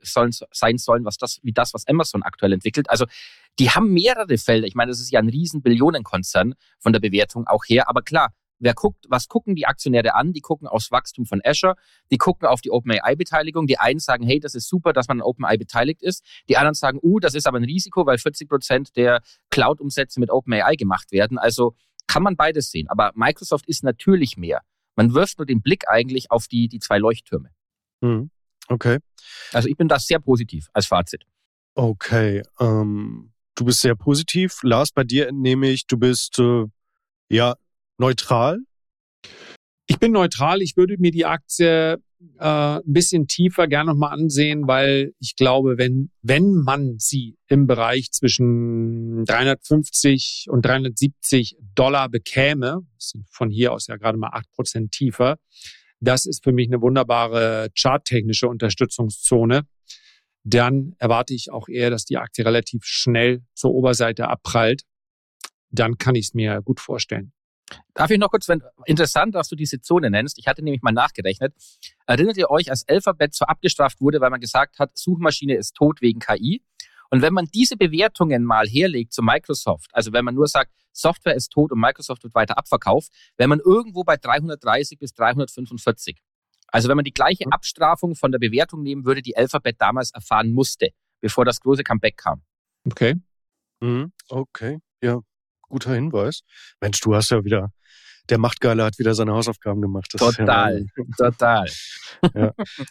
das, was Amazon aktuell entwickelt. Also die haben mehrere Felder. Ich meine, das ist ja ein riesen Billionenkonzern von der Bewertung auch her. Aber klar, was gucken die Aktionäre an? Die gucken aufs Wachstum von Azure, die gucken auf die OpenAI-Beteiligung. Die einen sagen, hey, das ist super, dass man an OpenAI beteiligt ist. Die anderen sagen, das ist aber ein Risiko, weil 40% der Cloud-Umsätze mit OpenAI gemacht werden. Also kann man beides sehen. Aber Microsoft ist natürlich mehr. Man wirft nur den Blick eigentlich auf die 2 Leuchttürme. Okay. Also ich bin da sehr positiv als Fazit. Okay. du bist sehr positiv. Lars, bei dir entnehme ich, du bist neutral. Ich bin neutral. Ich würde mir die Aktie ein bisschen tiefer gerne nochmal ansehen, weil ich glaube, wenn man sie im Bereich zwischen 350 und 370 Dollar bekäme, das sind von hier aus ja gerade mal 8% tiefer, das ist für mich eine wunderbare charttechnische Unterstützungszone. Dann erwarte ich auch eher, dass die Aktie relativ schnell zur Oberseite abprallt. Dann kann ich es mir gut vorstellen. Darf ich noch kurz, interessant, dass du diese Zone nennst. Ich hatte nämlich mal nachgerechnet. Erinnert ihr euch, als Alphabet so abgestraft wurde, weil man gesagt hat, Suchmaschine ist tot wegen KI? Und wenn man diese Bewertungen mal herlegt zu Microsoft, also wenn man nur sagt, Software ist tot und Microsoft wird weiter abverkauft, wäre man irgendwo bei 330 bis 345. Also wenn man die gleiche Abstrafung von der Bewertung nehmen würde, die Alphabet damals erfahren musste, bevor das große Comeback kam. Okay. Okay, ja. Guter Hinweis. Mensch, du hast ja wieder, der Machtgeile hat wieder seine Hausaufgaben gemacht. Das total. Ja.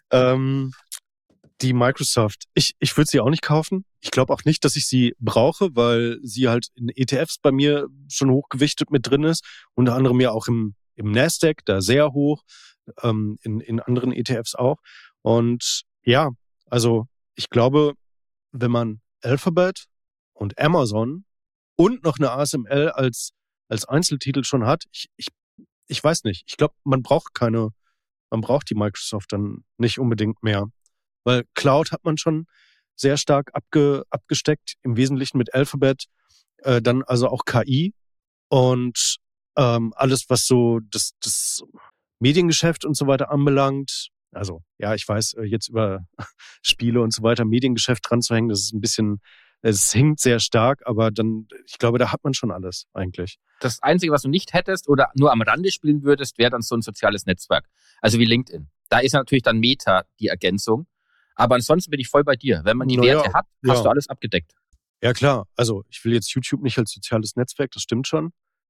Die Microsoft, ich würde sie auch nicht kaufen. Ich glaube auch nicht, dass ich sie brauche, weil sie halt in ETFs bei mir schon hochgewichtet mit drin ist. Unter anderem ja auch im Nasdaq, da sehr hoch, in anderen ETFs auch. Und ja, also ich glaube, wenn man Alphabet und Amazon und noch eine ASML als Einzeltitel schon hat, ich weiß nicht. Ich glaube, man braucht die Microsoft dann nicht unbedingt mehr. Weil Cloud hat man schon sehr stark abgesteckt, im Wesentlichen mit Alphabet, dann also auch KI und alles, was so das Mediengeschäft und so weiter anbelangt. Also ja, ich weiß, jetzt über Spiele und so weiter, Mediengeschäft dran zu hängen, das ist ein bisschen, es hinkt sehr stark, aber dann, ich glaube, da hat man schon alles eigentlich. Das Einzige, was du nicht hättest oder nur am Rande spielen würdest, wäre dann so ein soziales Netzwerk. Also wie LinkedIn. Da ist natürlich dann Meta die Ergänzung. Aber ansonsten bin ich voll bei dir. Wenn man die Werte hat, hast du alles abgedeckt. Ja klar, also ich will jetzt YouTube nicht als soziales Netzwerk, das stimmt schon.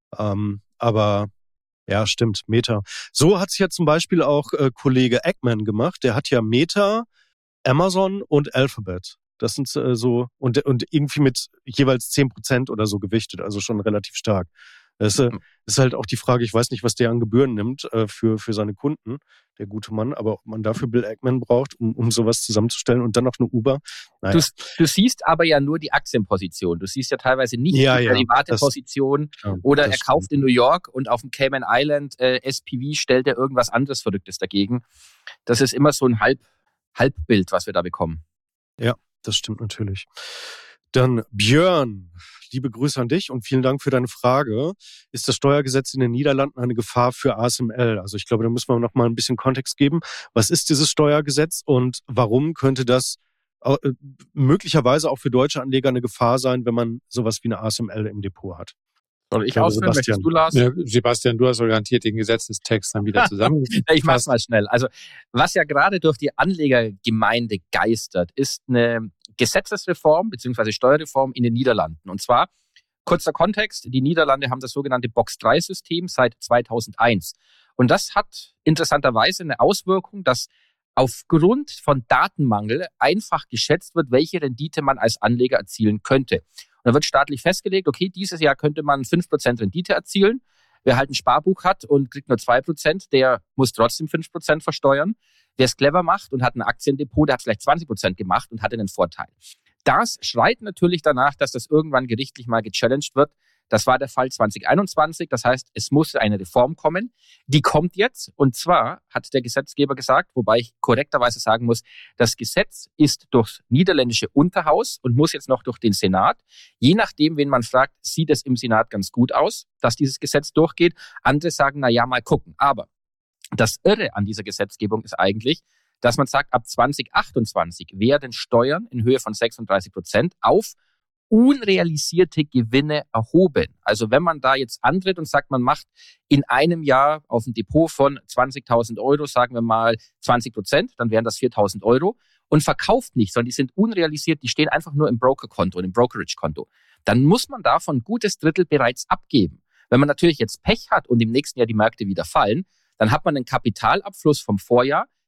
Aber ja, stimmt, Meta. So hat es ja zum Beispiel auch Kollege Eggman gemacht. Der hat ja Meta, Amazon und Alphabet. Das sind so, und irgendwie mit jeweils 10% oder so gewichtet, also schon relativ stark. Das ist halt auch die Frage, ich weiß nicht, was der an Gebühren nimmt für seine Kunden, der gute Mann, aber ob man dafür Bill Ackman braucht, um sowas zusammenzustellen und dann noch eine Uber. Naja. Du siehst aber ja nur die Aktienposition. Du siehst ja teilweise nicht die private Position oder er kauft in New York und auf dem Cayman Island SPV stellt er irgendwas anderes Verrücktes dagegen. Das ist immer so ein Halbbild, was wir da bekommen. Ja, das stimmt natürlich. Dann Björn, liebe Grüße an dich und vielen Dank für deine Frage. Ist das Steuergesetz in den Niederlanden eine Gefahr für ASML? Also ich glaube, da müssen wir noch mal ein bisschen Kontext geben. Was ist dieses Steuergesetz und warum könnte das möglicherweise auch für deutsche Anleger eine Gefahr sein, wenn man sowas wie eine ASML im Depot hat? Soll ich ausführen? Möchtest du, Lars? Ja, Sebastian, du hast garantiert den Gesetzestext dann wieder zusammen. Ich mach's mal schnell. Also, was ja gerade durch die Anlegergemeinde geistert, ist eine Gesetzesreform bzw. Steuerreform in den Niederlanden. Und zwar, kurzer Kontext, die Niederlande haben das sogenannte Box-3-System seit 2001. Und das hat interessanterweise eine Auswirkung, dass aufgrund von Datenmangel einfach geschätzt wird, welche Rendite man als Anleger erzielen könnte. Und da wird staatlich festgelegt, okay, dieses Jahr könnte man 5% Rendite erzielen. Wer halt ein Sparbuch hat und kriegt nur 2%, der muss trotzdem 5% versteuern. Wer es clever macht und hat ein Aktiendepot, der hat vielleicht 20% gemacht und hatte einen Vorteil. Das schreit natürlich danach, dass das irgendwann gerichtlich mal gechallenged wird. Das war der Fall 2021. Das heißt, es muss eine Reform kommen. Die kommt jetzt. Und zwar hat der Gesetzgeber gesagt, wobei ich korrekterweise sagen muss, das Gesetz ist durchs niederländische Unterhaus und muss jetzt noch durch den Senat. Je nachdem, wen man fragt, sieht es im Senat ganz gut aus, dass dieses Gesetz durchgeht. Andere sagen, na ja, mal gucken. Aber das Irre an dieser Gesetzgebung ist eigentlich, dass man sagt, ab 2028 werden Steuern in Höhe von 36% auf unrealisierte Gewinne erhoben. Also wenn man da jetzt antritt und sagt, man macht in einem Jahr auf ein Depot von 20.000 Euro, sagen wir mal 20%, dann wären das 4.000 Euro und verkauft nicht, sondern die sind unrealisiert, die stehen einfach nur im Brokerkonto und im Brokerage-Konto. Dann muss man davon ein gutes Drittel bereits abgeben. Wenn man natürlich jetzt Pech hat und im nächsten Jahr die Märkte wieder fallen, dann hat man einen Kapitalabfluss vom Vorjahr,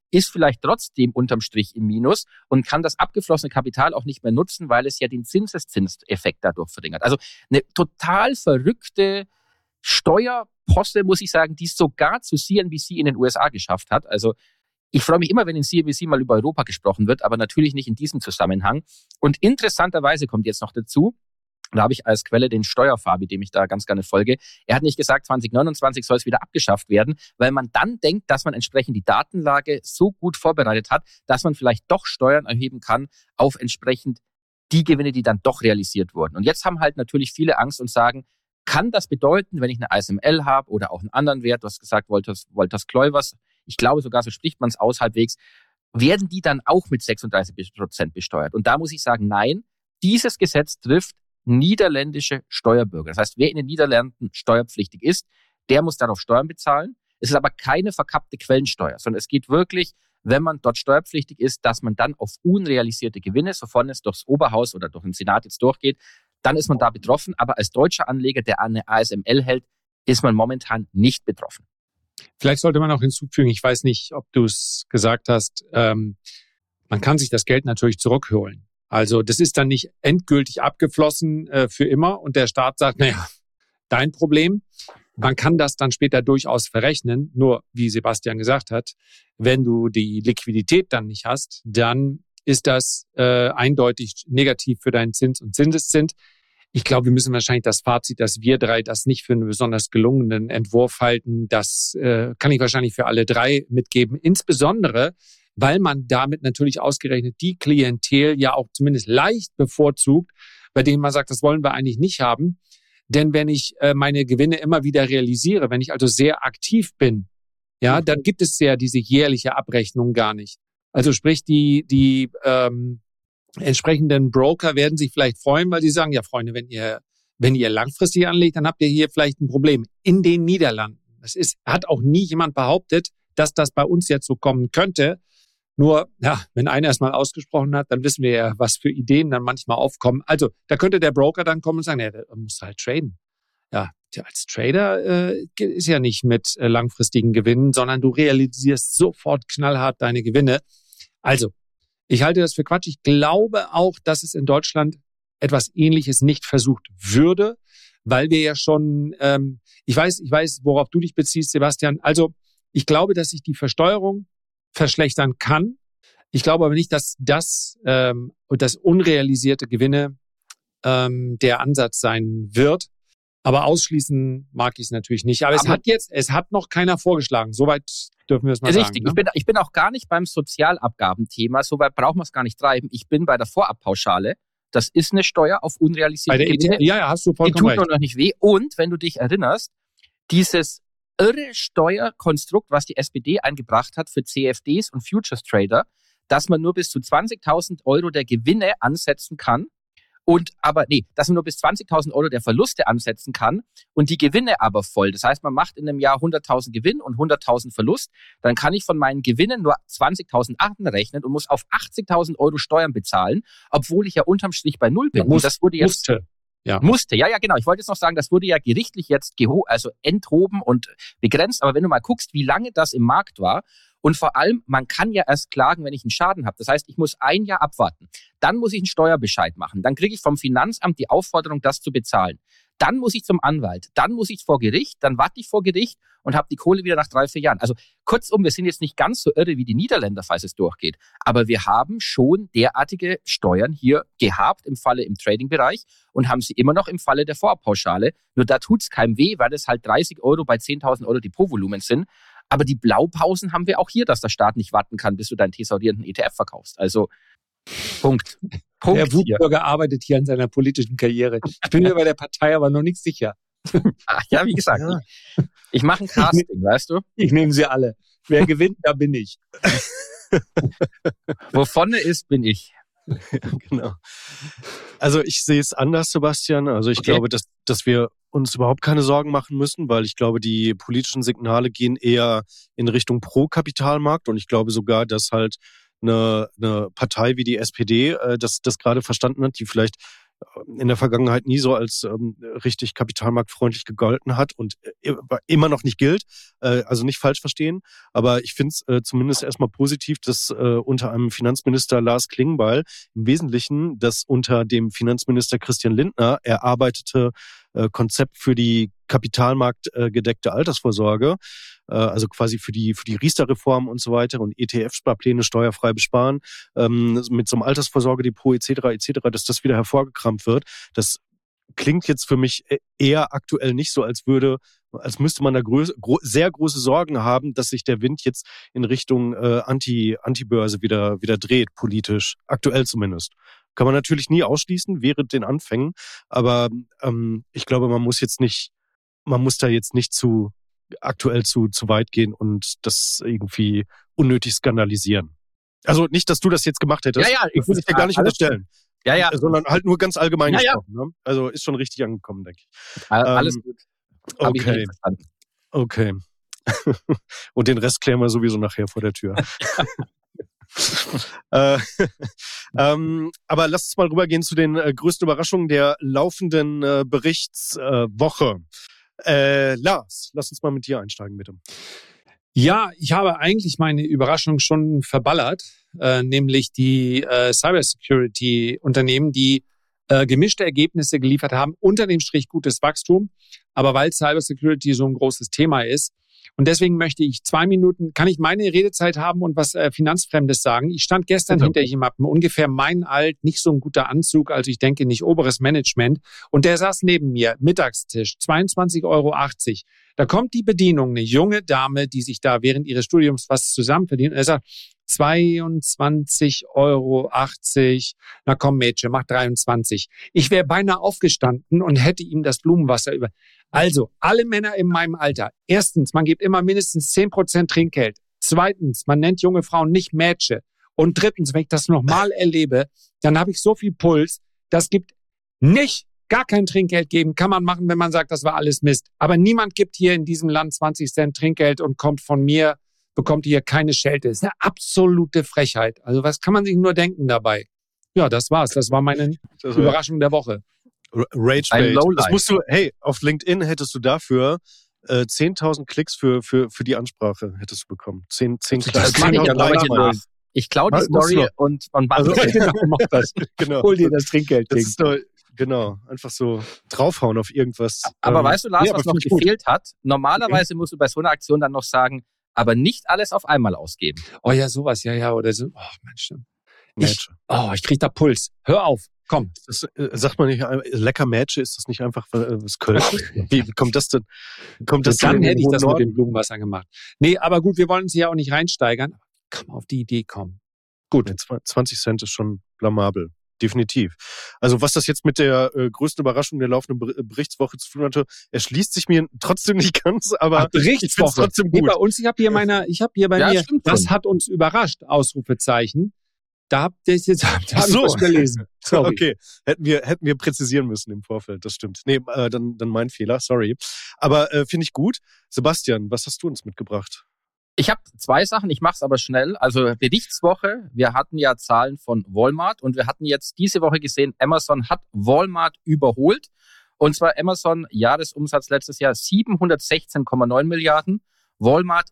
ist vielleicht trotzdem unterm Strich im Minus und kann das abgeflossene Kapital auch nicht mehr nutzen, weil es ja den Zinseszinseffekt dadurch verringert. Also eine total verrückte Steuerposse, muss ich sagen, die es sogar zu CNBC in den USA geschafft hat. Also ich freue mich immer, wenn in CNBC mal über Europa gesprochen wird, aber natürlich nicht in diesem Zusammenhang. Und interessanterweise kommt jetzt noch dazu, da habe ich als Quelle den Steuerfabi, dem ich da ganz gerne folge. Er hat nicht gesagt, 2029 soll es wieder abgeschafft werden, weil man dann denkt, dass man entsprechend die Datenlage so gut vorbereitet hat, dass man vielleicht doch Steuern erheben kann auf entsprechend die Gewinne, die dann doch realisiert wurden. Und jetzt haben halt natürlich viele Angst und sagen, kann das bedeuten, wenn ich eine ASML habe oder auch einen anderen Wert, du hast gesagt, Wolters Kluivert, ich glaube sogar, so spricht man es aus halbwegs, werden die dann auch mit 36% besteuert? Und da muss ich sagen, nein, dieses Gesetz trifft niederländische Steuerbürger. Das heißt, wer in den Niederlanden steuerpflichtig ist, der muss darauf Steuern bezahlen. Es ist aber keine verkappte Quellensteuer, sondern es geht wirklich, wenn man dort steuerpflichtig ist, dass man dann auf unrealisierte Gewinne, sofern es durchs Oberhaus oder durch den Senat jetzt durchgeht, dann ist man da betroffen. Aber als deutscher Anleger, der eine ASML hält, ist man momentan nicht betroffen. Vielleicht sollte man auch hinzufügen, ich weiß nicht, ob du es gesagt hast, man kann sich das Geld natürlich zurückholen. Also das ist dann nicht endgültig abgeflossen für immer und der Staat sagt, naja, dein Problem. Man kann das dann später durchaus verrechnen. Nur, wie Sebastian gesagt hat, wenn du die Liquidität dann nicht hast, dann ist das eindeutig negativ für deinen Zins und Zinseszins. Ich glaube, wir müssen wahrscheinlich das Fazit, dass wir drei das nicht für einen besonders gelungenen Entwurf halten. Das kann ich wahrscheinlich für alle drei mitgeben. Insbesondere, weil man damit natürlich ausgerechnet die Klientel ja auch zumindest leicht bevorzugt, bei denen man sagt, das wollen wir eigentlich nicht haben. Denn wenn ich meine Gewinne immer wieder realisiere, wenn ich also sehr aktiv bin, ja, dann gibt es ja diese jährliche Abrechnung gar nicht. Also sprich, die entsprechenden Broker werden sich vielleicht freuen, weil sie sagen, ja Freunde, wenn ihr langfristig anlegt, dann habt ihr hier vielleicht ein Problem. In den Niederlanden. Hat auch nie jemand behauptet, dass das bei uns jetzt so kommen könnte. Nur, ja, wenn einer es mal ausgesprochen hat, dann wissen wir ja, was für Ideen dann manchmal aufkommen. Also, da könnte der Broker dann kommen und sagen, ja, der muss halt traden. Ja, als Trader ist ja nicht mit langfristigen Gewinnen, sondern du realisierst sofort knallhart deine Gewinne. Also, ich halte das für Quatsch. Ich glaube auch, dass es in Deutschland etwas Ähnliches nicht versucht würde, weil wir ja schon, ich weiß, worauf du dich beziehst, Sebastian. Also, ich glaube, dass sich die Versteuerung verschlechtern kann. Ich glaube aber nicht, dass das unrealisierte Gewinne der Ansatz sein wird. Aber ausschließen mag ich es natürlich nicht. Aber es hat noch keiner vorgeschlagen. Soweit dürfen wir es mal sagen. Richtig. Ne? Ich bin auch gar nicht beim Sozialabgabenthema. Soweit brauchen wir es gar nicht treiben. Ich bin bei der Vorabpauschale. Das ist eine Steuer auf unrealisierte Gewinne. Ja, hast du vollkommen recht. Die tut noch nicht weh. Und wenn du dich erinnerst, dieses irre Steuerkonstrukt, was die SPD eingebracht hat für CFDs und Futures Trader, dass man nur bis zu 20.000 Euro der Gewinne ansetzen kann dass man nur bis 20.000 Euro der Verluste ansetzen kann und die Gewinne aber voll. Das heißt, man macht in einem Jahr 100.000 Gewinn und 100.000 Verlust. Dann kann ich von meinen Gewinnen nur 20.000 rechnen und muss auf 80.000 Euro Steuern bezahlen, obwohl ich ja unterm Strich bei Null bin. Das wurde jetzt Musste, ja, genau. Ich wollte jetzt noch sagen, das wurde ja gerichtlich jetzt enthoben und begrenzt. Aber wenn du mal guckst, wie lange das im Markt war und vor allem, man kann ja erst klagen, wenn ich einen Schaden habe. Das heißt, ich muss ein Jahr abwarten. Dann muss ich einen Steuerbescheid machen. Dann kriege ich vom Finanzamt die Aufforderung, das zu bezahlen. Dann muss ich zum Anwalt. Dann muss ich vor Gericht. Dann warte ich vor Gericht und habe die Kohle wieder nach 3-4 Jahren. Also kurzum, wir sind jetzt nicht ganz so irre wie die Niederländer, falls es durchgeht. Aber wir haben schon derartige Steuern hier gehabt im Trading-Bereich und haben sie immer noch im Falle der Vorabpauschale. Nur da tut es keinem weh, weil es halt 30 Euro bei 10.000 Euro Depotvolumen sind. Aber die Blaupausen haben wir auch hier, dass der Staat nicht warten kann, bis du deinen tesorierenden ETF verkaufst. Also Punkt. Der Wutbürger arbeitet hier an seiner politischen Karriere. Ich bin mir bei der Partei aber noch nicht sicher. Ach ja, wie gesagt, ich mache ein Casting, weißt du? Ich nehme sie alle. Wer gewinnt, da bin ich. Wo vorne ist, bin ich. Ja, genau. Also ich sehe es anders, Sebastian. Also ich glaube, dass wir uns überhaupt keine Sorgen machen müssen, weil ich glaube, die politischen Signale gehen eher in Richtung Pro-Kapitalmarkt und ich glaube sogar, dass halt eine Partei wie die SPD das gerade verstanden hat, die vielleicht in der Vergangenheit nie so als richtig kapitalmarktfreundlich gegolten hat und immer noch nicht gilt. Also nicht falsch verstehen. Aber ich finde es zumindest erstmal positiv, dass unter einem Finanzminister Lars Klingbeil im Wesentlichen das unter dem Finanzminister Christian Lindner erarbeitete Konzept für die kapitalmarktgedeckte Altersvorsorge, also quasi für die Riester-Reform und so weiter und ETF-Sparpläne steuerfrei besparen, mit so einem Altersvorsorgedepot etc., dass das wieder hervorgekramt wird. Das klingt jetzt für mich eher aktuell nicht so, als müsste man da sehr große Sorgen haben, dass sich der Wind jetzt in Richtung Antibörse wieder dreht, politisch, aktuell zumindest. Kann man natürlich nie ausschließen während den Anfängen, aber ich glaube, man muss da jetzt nicht aktuell zu weit gehen und das irgendwie unnötig skandalisieren. Also nicht, dass du das jetzt gemacht hättest. Ja, ich würde es dir gar nicht unterstellen. Ja. Sondern halt nur ganz allgemein gesprochen. Ne? Also ist schon richtig angekommen, denke ich. Alles gut. Okay. Und den Rest klären wir sowieso nachher vor der Tür. Aber lass uns mal rübergehen zu den größten Überraschungen der laufenden Berichtswoche. Lars, lass uns mal mit dir einsteigen, bitte. Ja, ich habe eigentlich meine Überraschung schon verballert, nämlich die Cybersecurity-Unternehmen, die gemischte Ergebnisse geliefert haben, unter dem Strich gutes Wachstum, aber weil Cybersecurity so ein großes Thema ist. Und deswegen möchte ich 2 Minuten, kann ich meine Redezeit haben und was Finanzfremdes sagen? Ich stand gestern hinter jemandem, ungefähr mein Alt, nicht so ein guter Anzug, also ich denke nicht oberes Management. Und der saß neben mir, Mittagstisch, 22,80 €. Da kommt die Bedienung, eine junge Dame, die sich da während ihres Studiums was zusammenverdient. Und er sagt, 22,80 €. Na komm, Mädchen, mach 23. Ich wäre beinahe aufgestanden und hätte ihm das Blumenwasser über. Also, alle Männer in meinem Alter. Erstens, man gibt immer mindestens 10% Trinkgeld. Zweitens, man nennt junge Frauen nicht Mädchen. Und drittens, wenn ich das nochmal erlebe, dann habe ich so viel Puls, das gibt nicht gar kein Trinkgeld geben. Kann man machen, wenn man sagt, das war alles Mist. Aber niemand gibt hier in diesem Land 20 Cent Trinkgeld und bekommt hier keine Schelte. Das ist eine absolute Frechheit. Also was kann man sich nur denken dabei? Ja, das war's. Das war meine Überraschung der Woche. Rage-Bait. Das musst du, auf LinkedIn hättest du dafür 10.000 Klicks für die Ansprache hättest du bekommen. 10 Klicks. Das mache ich ja Leute nach. Ich klaue die Story und mache das. Genau, mach das. Genau. Hol dir das Trinkgeld. Das ist doch, genau, einfach so draufhauen auf irgendwas. Aber weißt du, Lars, was noch gefehlt hat? Normalerweise musst du bei so einer Aktion dann noch sagen, aber nicht alles auf einmal ausgeben. Oh ja, sowas, ja, oder so. Oh, Mensch. Ich krieg da Puls. Hör auf, komm. Das, sagt man nicht, lecker Mädchen, ist das nicht einfach was Köln? Wie kommt das denn? Dann hätte ich das mit dem Blumenwasser gemacht. Nee, aber gut, wir wollen uns hier auch nicht reinsteigern. Kann man auf die Idee kommen. Gut. 20 Cent ist schon blamabel. Definitiv. Also was das jetzt mit der größten Überraschung der laufenden Berichtswoche zu tun hatte, erschließt sich mir trotzdem nicht ganz, aber ich finde es trotzdem gut. Bei uns, ich habe hier bei mir, das hat uns überrascht, Ausrufezeichen. Da habt ihr jetzt was gelesen. Sorry. Okay, hätten wir präzisieren müssen im Vorfeld, das stimmt. Nee, dann mein Fehler, sorry. Aber finde ich gut. Sebastian, was hast du uns mitgebracht? Ich habe 2 Sachen, ich mache es aber schnell. Also Berichtswoche, wir hatten ja Zahlen von Walmart und wir hatten jetzt diese Woche gesehen, Amazon hat Walmart überholt. Und zwar Amazon Jahresumsatz letztes Jahr 716,9 Milliarden, Walmart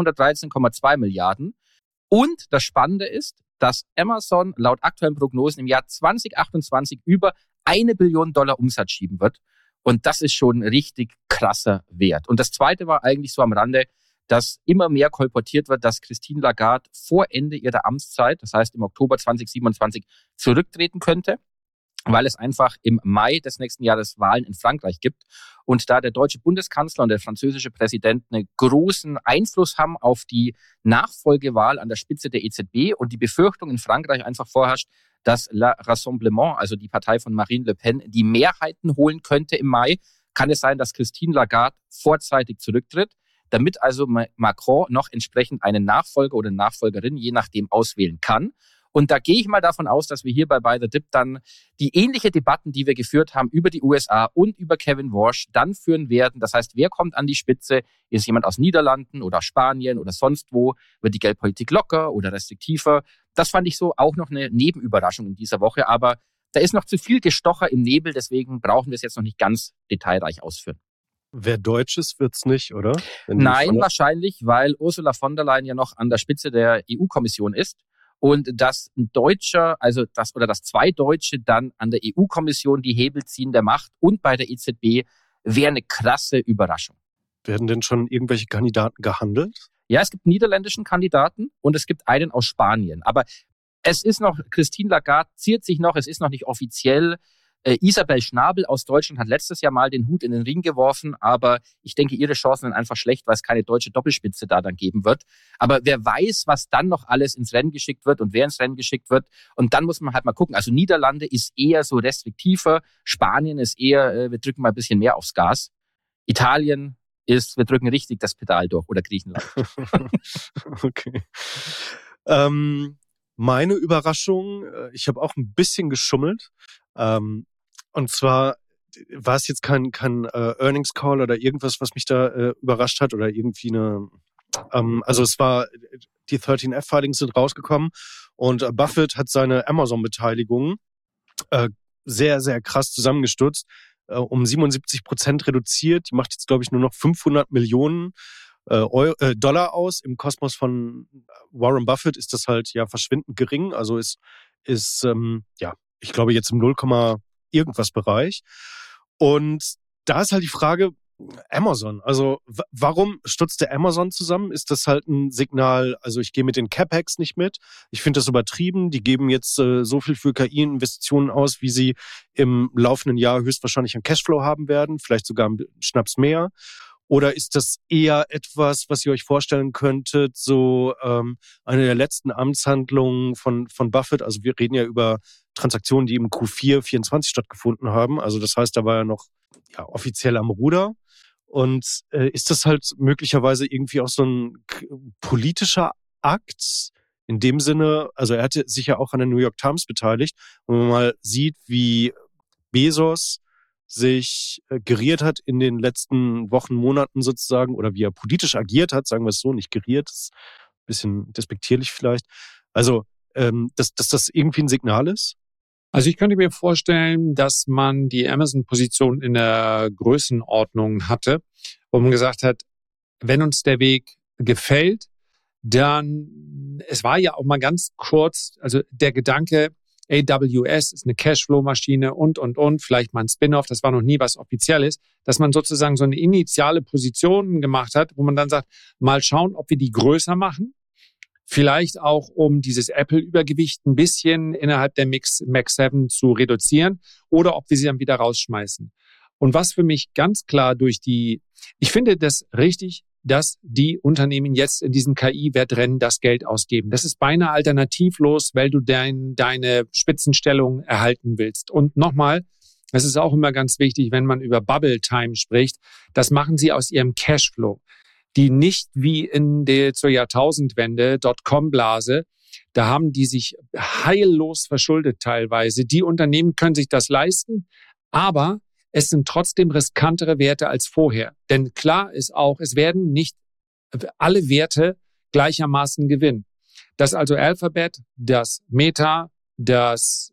713,2 Milliarden. Und das Spannende ist, dass Amazon laut aktuellen Prognosen im Jahr 2028 über $1 Billion Umsatz schieben wird. Und das ist schon ein richtig krasser Wert. Und das Zweite war eigentlich so am Rande, dass immer mehr kolportiert wird, dass Christine Lagarde vor Ende ihrer Amtszeit, das heißt im Oktober 2027, zurücktreten könnte, weil es einfach im Mai des nächsten Jahres Wahlen in Frankreich gibt. Und da der deutsche Bundeskanzler und der französische Präsident einen großen Einfluss haben auf die Nachfolgewahl an der Spitze der EZB und die Befürchtung in Frankreich einfach vorherrscht, dass Le Rassemblement, also die Partei von Marine Le Pen, die Mehrheiten holen könnte im Mai, kann es sein, dass Christine Lagarde vorzeitig zurücktritt, damit also Macron noch entsprechend einen Nachfolger oder eine Nachfolgerin, je nachdem, auswählen kann. Und da gehe ich mal davon aus, dass wir hier bei Buy the Dip dann die ähnliche Debatten, die wir geführt haben über die USA und über Kevin Walsh, dann führen werden. Das heißt, wer kommt an die Spitze? Ist jemand aus Niederlanden oder Spanien oder sonst wo? Wird die Geldpolitik locker oder restriktiver? Das fand ich so auch noch eine Nebenüberraschung in dieser Woche. Aber da ist noch zu viel Gestocher im Nebel, deswegen brauchen wir es jetzt noch nicht ganz detailreich ausführen. Wer Deutsches wird's nicht, oder? Nein, wahrscheinlich, weil Ursula von der Leyen ja noch an der Spitze der EU-Kommission ist und dass ein Deutscher, dass zwei Deutsche dann an der EU-Kommission die Hebel ziehen der Macht und bei der EZB, wäre eine krasse Überraschung. Werden denn schon irgendwelche Kandidaten gehandelt? Ja, es gibt niederländischen Kandidaten und es gibt einen aus Spanien. Aber es ist noch, Christine Lagarde ziert sich noch, es ist noch nicht offiziell. Isabel Schnabel aus Deutschland hat letztes Jahr mal den Hut in den Ring geworfen, aber ich denke, ihre Chancen sind einfach schlecht, weil es keine deutsche Doppelspitze da dann geben wird. Aber wer weiß, was dann noch alles ins Rennen geschickt wird und wer ins Rennen geschickt wird. Und dann muss man halt mal gucken. Also Niederlande ist eher so restriktiver, Spanien ist eher, wir drücken mal ein bisschen mehr aufs Gas. Italien ist, wir drücken richtig das Pedal durch, oder Griechenland. Okay. Meine Überraschung, ich habe auch ein bisschen geschummelt. Und zwar war es jetzt kein Earnings Call oder irgendwas, was mich da überrascht hat oder irgendwie also es war, die 13F-Filings sind rausgekommen und Buffett hat seine Amazon-Beteiligung sehr, sehr krass zusammengestutzt, um 77% reduziert. Die macht jetzt, glaube ich, nur noch 500 Millionen Dollar aus. Im Kosmos von Warren Buffett ist das halt ja verschwindend gering. Also ist ich glaube jetzt im 0, irgendwas Bereich. Und da ist halt die Frage, Amazon, also warum stutzt der Amazon zusammen? Ist das halt ein Signal, also ich gehe mit den CapEx nicht mit, ich finde das übertrieben, die geben jetzt so viel für KI-Investitionen aus, wie sie im laufenden Jahr höchstwahrscheinlich an Cashflow haben werden, vielleicht sogar einen Schnaps mehr. Oder ist das eher etwas, was ihr euch vorstellen könntet, so eine der letzten Amtshandlungen von Buffett? Also wir reden ja über Transaktionen, die im Q4 24 stattgefunden haben. Also das heißt, da war er noch offiziell am Ruder. Und ist das halt möglicherweise irgendwie auch so ein politischer Akt? In dem Sinne, also er hatte sich ja auch an der New York Times beteiligt. Und wenn man mal sieht, wie Bezos sich geriert hat in den letzten Wochen, Monaten sozusagen, oder wie er politisch agiert hat, sagen wir es so, nicht geriert, ist ein bisschen despektierlich vielleicht. Also, dass das irgendwie ein Signal ist? Also ich könnte mir vorstellen, dass man die Amazon-Position in der Größenordnung hatte, wo man gesagt hat, wenn uns der Weg gefällt, dann, es war ja auch mal ganz kurz, also der Gedanke, AWS ist eine Cashflow-Maschine und, vielleicht mal ein Spin-off, das war noch nie was Offizielles, dass man sozusagen so eine initiale Position gemacht hat, wo man dann sagt, mal schauen, ob wir die größer machen, vielleicht auch, um dieses Apple-Übergewicht ein bisschen innerhalb der Mac 7 zu reduzieren oder ob wir sie dann wieder rausschmeißen. Und was für mich ganz klar ich finde das richtig, dass die Unternehmen jetzt in diesem KI-Wettrennen das Geld ausgeben. Das ist beinahe alternativlos, weil du deine Spitzenstellung erhalten willst. Und nochmal, das ist auch immer ganz wichtig, wenn man über Bubble Time spricht, das machen sie aus ihrem Cashflow. Die nicht wie zur Jahrtausendwende Dotcom-Blase, da haben die sich heillos verschuldet teilweise. Die Unternehmen können sich das leisten, aber es sind trotzdem riskantere Werte als vorher. Denn klar ist auch, es werden nicht alle Werte gleichermaßen gewinnen. Dass also Alphabet, das Meta, das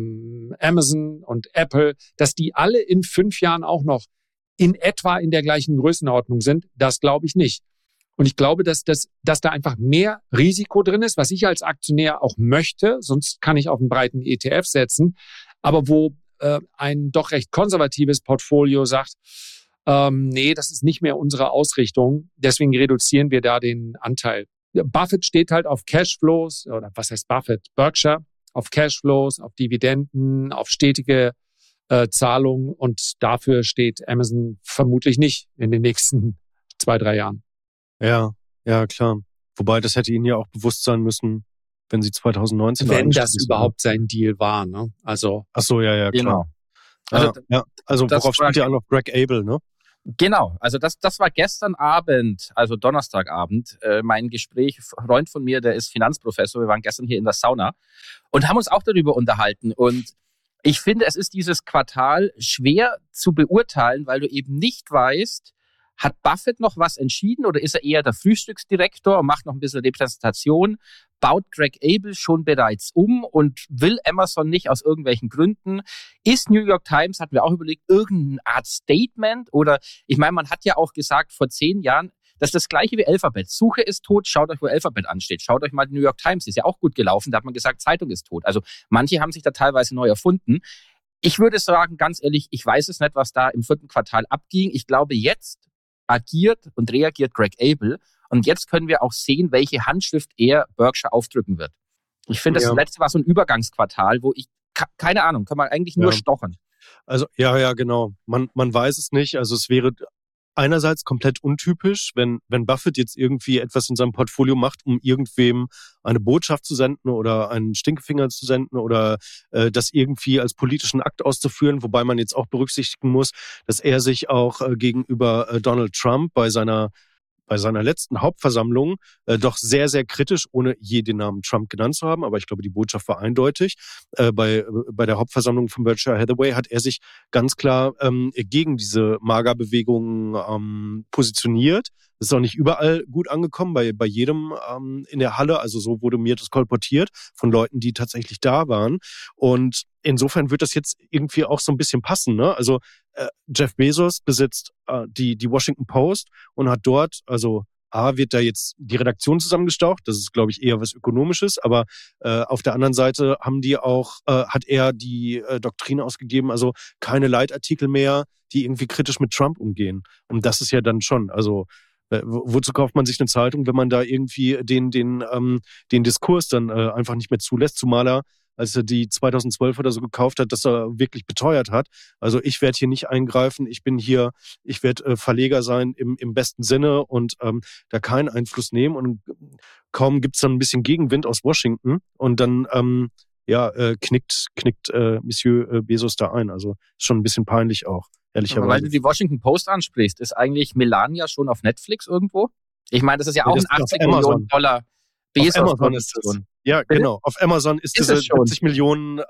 Amazon und Apple, dass die alle in 5 Jahren auch noch in etwa in der gleichen Größenordnung sind, das glaube ich nicht. Und ich glaube, dass da einfach mehr Risiko drin ist, was ich als Aktionär auch möchte, sonst kann ich auf einen breiten ETF setzen, aber wo ein doch recht konservatives Portfolio sagt, nee, das ist nicht mehr unsere Ausrichtung, deswegen reduzieren wir da den Anteil. Buffett steht halt auf Cashflows, oder was heißt Buffett? Berkshire, auf Cashflows, auf Dividenden, auf stetige Zahlungen, und dafür steht Amazon vermutlich nicht in den nächsten 2-3 Jahren. Ja, klar. Wobei, das hätte Ihnen ja auch bewusst sein müssen, wenn Sie 2019... Wenn das überhaupt sein Deal war, ne? Also... Ach so, ja, klar. Genau. Also worauf spielt ihr an auf Greg Abel, ne? Genau, also das war gestern Abend, also Donnerstagabend, mein Gespräch. Ein Freund von mir, der ist Finanzprofessor, wir waren gestern hier in der Sauna und haben uns auch darüber unterhalten. Und ich finde, es ist dieses Quartal schwer zu beurteilen, weil du eben nicht weißt, Hat Buffett noch was entschieden oder ist er eher der Frühstücksdirektor und macht noch ein bisschen Repräsentation? Baut Greg Abel schon bereits um und will Amazon nicht aus irgendwelchen Gründen? Ist New York Times, hatten wir auch überlegt, irgendeine Art Statement? Oder ich meine, man hat ja auch gesagt vor 10 Jahren, das ist das Gleiche wie Alphabet. Suche ist tot, schaut euch, wo Alphabet ansteht. Schaut euch mal die New York Times, die ist ja auch gut gelaufen. Da hat man gesagt, Zeitung ist tot. Also manche haben sich da teilweise neu erfunden. Ich würde sagen, ganz ehrlich, ich weiß es nicht, was da im 4. Quartal abging. Ich glaube, jetzt agiert und reagiert Greg Abel. Und jetzt können wir auch sehen, welche Handschrift er Berkshire aufdrücken wird. Ich finde, das letzte war so ein Übergangsquartal, wo ich, keine Ahnung, kann man eigentlich nur stochern. Also, ja, genau. Man weiß es nicht. Also es wäre einerseits komplett untypisch, wenn Buffett jetzt irgendwie etwas in seinem Portfolio macht, um irgendwem eine Botschaft zu senden oder einen Stinkefinger zu senden oder das irgendwie als politischen Akt auszuführen, wobei man jetzt auch berücksichtigen muss, dass er sich auch gegenüber Donald Trump bei seiner letzten Hauptversammlung doch sehr, sehr kritisch, ohne je den Namen Trump genannt zu haben, aber ich glaube, die Botschaft war eindeutig. Bei der Hauptversammlung von Berkshire Hathaway hat er sich ganz klar gegen diese MAGA-Bewegung positioniert. Das ist auch nicht überall gut angekommen, bei jedem in der Halle, also so wurde mir das kolportiert von Leuten, die tatsächlich da waren. Und insofern wird das jetzt irgendwie auch so ein bisschen passen, ne? Also Jeff Bezos besitzt die Washington Post und hat dort, also wird da jetzt die Redaktion zusammengestaucht, das ist, glaube ich, eher was Ökonomisches, aber auf der anderen Seite hat er die Doktrin ausgegeben, also keine Leitartikel mehr, die irgendwie kritisch mit Trump umgehen. Und das ist ja dann schon, also wozu kauft man sich eine Zeitung, wenn man da irgendwie den Diskurs dann einfach nicht mehr zulässt, zumal er, als er die 2012 oder so gekauft hat, dass er wirklich beteuert hat. Also ich werde hier nicht eingreifen, ich werde Verleger sein im besten Sinne und da keinen Einfluss nehmen. Und kaum gibt's dann ein bisschen Gegenwind aus Washington und dann knickt Monsieur Bezos da ein. Also ist schon ein bisschen peinlich auch, ehrlicherweise. Aber weil du die Washington Post ansprichst, ist eigentlich Melania schon auf Netflix irgendwo? Ich meine, das ist ja auch ein 80 Millionen Dollar Bezos-Position. Ja, genau. Auf Amazon ist diese 70 Millionen,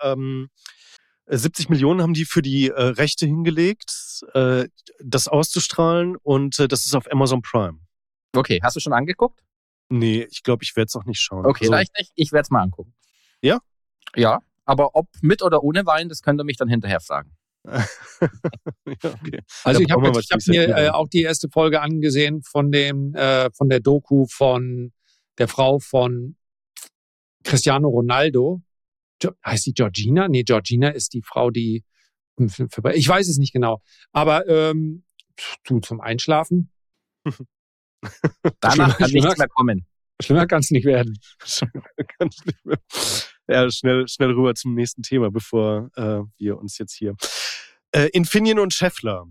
70 Millionen haben die für die Rechte hingelegt, das auszustrahlen und das ist auf Amazon Prime. Okay, hast du schon angeguckt? Nee, ich glaube, ich werde es auch nicht schauen. Okay, vielleicht nicht. Ich werde es mal angucken. Ja? Ja, aber ob mit oder ohne Wein, das könnt ihr mich dann hinterher fragen. Ja, okay. Also ich habe mir auch die erste Folge angesehen von der Doku von der Frau von Cristiano Ronaldo. Heißt die Georgina? Nee, Georgina ist die Frau, die ich weiß es nicht genau. Aber zum Einschlafen. Danach kann nichts mehr kommen. Schlimmer kann es nicht werden. Ja, schnell rüber zum nächsten Thema, bevor wir uns jetzt hier... Infineon und Schaeffler.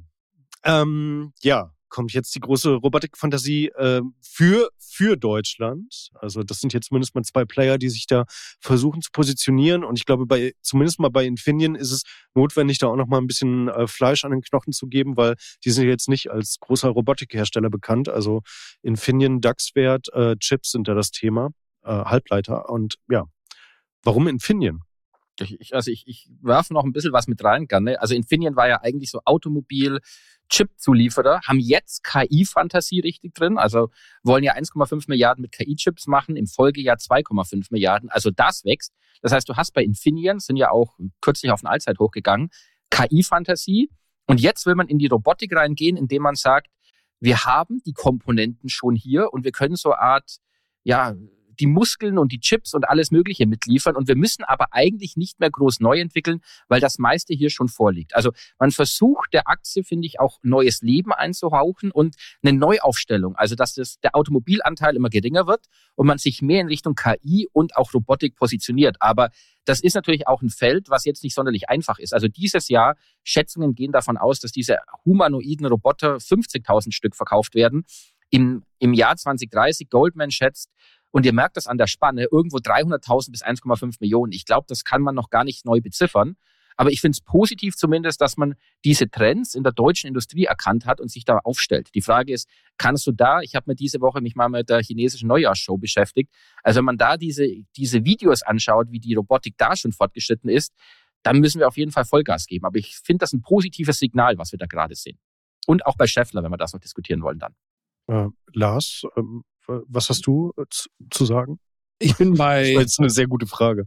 Kommt jetzt die große Robotikfantasie für Deutschland. Also das sind jetzt zumindest mal 2 Player, die sich da versuchen zu positionieren. Und ich glaube, zumindest mal bei Infineon ist es notwendig, da auch noch mal ein bisschen Fleisch an den Knochen zu geben, weil die sind jetzt nicht als großer Robotikhersteller bekannt. Also Infineon, DAX-Wert, Chips sind da das Thema, Halbleiter. Und ja, warum Infineon? Ich werfe noch ein bisschen was mit rein gerne. Also Infineon war ja eigentlich so Automobil-Chip-Zulieferer, haben jetzt KI-Fantasie richtig drin, also wollen ja 1,5 Milliarden mit KI-Chips machen, im Folgejahr 2,5 Milliarden, also das wächst. Das heißt, du hast bei Infineon, sind ja auch kürzlich auf ein Allzeithoch gegangen, KI-Fantasie und jetzt will man in die Robotik reingehen, indem man sagt, wir haben die Komponenten schon hier und wir können so eine Art, die Muskeln und die Chips und alles Mögliche mitliefern. Und wir müssen aber eigentlich nicht mehr groß neu entwickeln, weil das meiste hier schon vorliegt. Also man versucht der Aktie, finde ich, auch neues Leben einzuhauchen und eine Neuaufstellung. Also dass der Automobilanteil immer geringer wird und man sich mehr in Richtung KI und auch Robotik positioniert. Aber das ist natürlich auch ein Feld, was jetzt nicht sonderlich einfach ist. Also dieses Jahr, Schätzungen gehen davon aus, dass diese humanoiden Roboter 50.000 Stück verkauft werden. Im Jahr 2030, Goldman schätzt, und ihr merkt das an der Spanne, irgendwo 300.000 bis 1,5 Millionen. Ich glaube, das kann man noch gar nicht neu beziffern. Aber ich finde es positiv zumindest, dass man diese Trends in der deutschen Industrie erkannt hat und sich da aufstellt. Die Frage ist, kannst du da, ich habe mir diese Woche mich mal mit der chinesischen Neujahrsshow beschäftigt, also wenn man da diese Videos anschaut, wie die Robotik da schon fortgeschritten ist, dann müssen wir auf jeden Fall Vollgas geben. Aber ich finde das ein positives Signal, was wir da gerade sehen. Und auch bei Schaeffler, wenn wir das noch diskutieren wollen dann. Lars, was hast du zu sagen? Ich bin bei... Das war jetzt eine sehr gute Frage.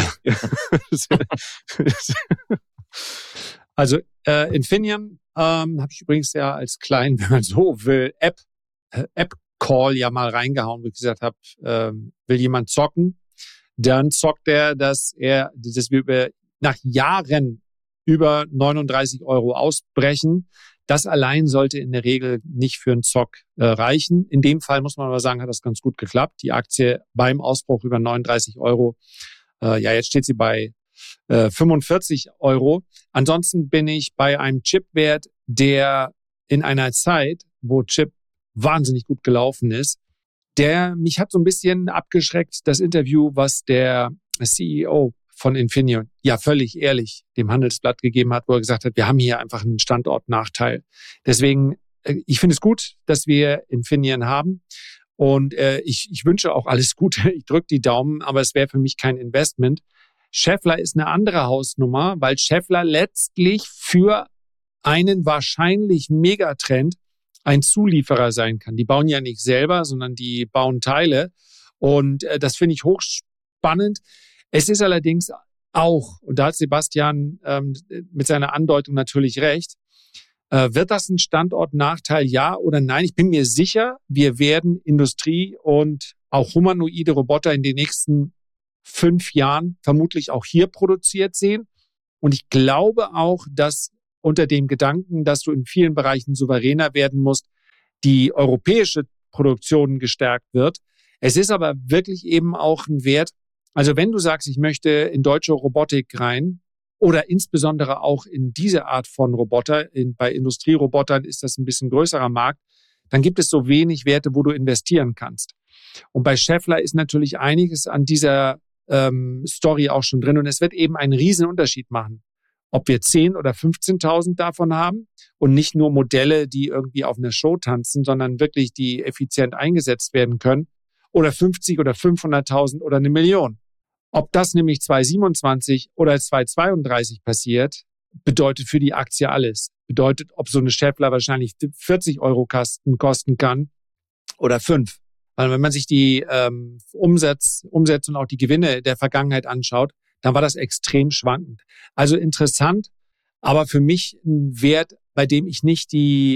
Also Infineon habe ich übrigens ja als kleinen, wenn man so will, App-Call ja mal reingehauen, wo ich gesagt habe, will jemand zocken? Dann zockt er, dass wir nach Jahren über 39 € ausbrechen. Das allein sollte in der Regel nicht für einen Zock reichen. In dem Fall muss man aber sagen, hat das ganz gut geklappt. Die Aktie beim Ausbruch über 39 €. Jetzt steht sie bei 45 €. Ansonsten bin ich bei einem Chipwert, der in einer Zeit, wo Chip wahnsinnig gut gelaufen ist, mich hat so ein bisschen abgeschreckt, das Interview, was der CEO von Infineon, ja völlig ehrlich, dem Handelsblatt gegeben hat, wo er gesagt hat, wir haben hier einfach einen Standortnachteil. Deswegen, ich finde es gut, dass wir Infineon haben und ich wünsche auch alles Gute, ich drücke die Daumen, aber es wäre für mich kein Investment. Schaeffler ist eine andere Hausnummer, weil Schaeffler letztlich für einen wahrscheinlich Megatrend ein Zulieferer sein kann. Die bauen ja nicht selber, sondern die bauen Teile und das finde ich hochspannend. Es ist allerdings auch, und da hat Sebastian mit seiner Andeutung natürlich recht, wird das ein Standortnachteil, ja oder nein? Ich bin mir sicher, wir werden Industrie und auch humanoide Roboter in den nächsten 5 Jahren vermutlich auch hier produziert sehen. Und ich glaube auch, dass unter dem Gedanken, dass du in vielen Bereichen souveräner werden musst, die europäische Produktion gestärkt wird. Es ist aber wirklich eben auch ein Wert. Also wenn du sagst, ich möchte in deutsche Robotik rein oder insbesondere auch in diese Art von Roboter, bei Industrierobotern ist das ein bisschen größerer Markt, dann gibt es so wenig Werte, wo du investieren kannst. Und bei Schaeffler ist natürlich einiges an dieser Story auch schon drin und es wird eben einen riesen Unterschied machen, ob wir 10.000 oder 15.000 davon haben und nicht nur Modelle, die irgendwie auf einer Show tanzen, sondern wirklich, die effizient eingesetzt werden können oder 50 oder 500.000 oder 1 Million. Ob das nämlich 2027 oder 2032 passiert, bedeutet für die Aktie alles. Bedeutet, ob so eine Schaeffler wahrscheinlich 40 € kosten kann oder 5. Weil wenn man sich die Umsätze und auch die Gewinne der Vergangenheit anschaut, dann war das extrem schwankend. Also interessant, aber für mich ein Wert, bei dem ich nicht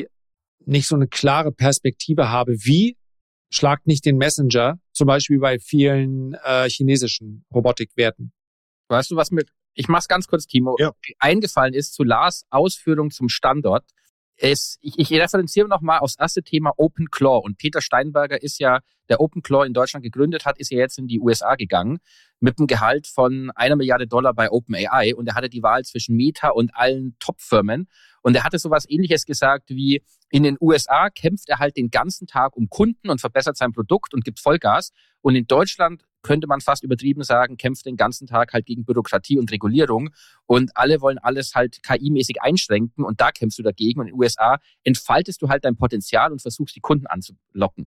so eine klare Perspektive habe. Wie? Schlagt nicht den Messenger, zum Beispiel bei vielen chinesischen Robotikwerten. Weißt du, ich mach's ganz kurz, Timo, eingefallen ist zu Lars Ausführung zum Standort. Ich referenziere nochmal aufs erste Thema OpenClaw. Und Peter Steinberger ist ja, der OpenClaw in Deutschland gegründet hat, ist ja jetzt in die USA gegangen mit einem Gehalt von $1 Milliarde bei OpenAI. Und er hatte die Wahl zwischen Meta und allen Top-Firmen. Und er hatte sowas Ähnliches gesagt wie, in den USA kämpft er halt den ganzen Tag um Kunden und verbessert sein Produkt und gibt Vollgas. Und in Deutschland könnte man fast übertrieben sagen, kämpft den ganzen Tag halt gegen Bürokratie und Regulierung. Und alle wollen alles halt KI-mäßig einschränken und da kämpfst du dagegen. Und in den USA entfaltest du halt dein Potenzial und versuchst, die Kunden anzulocken.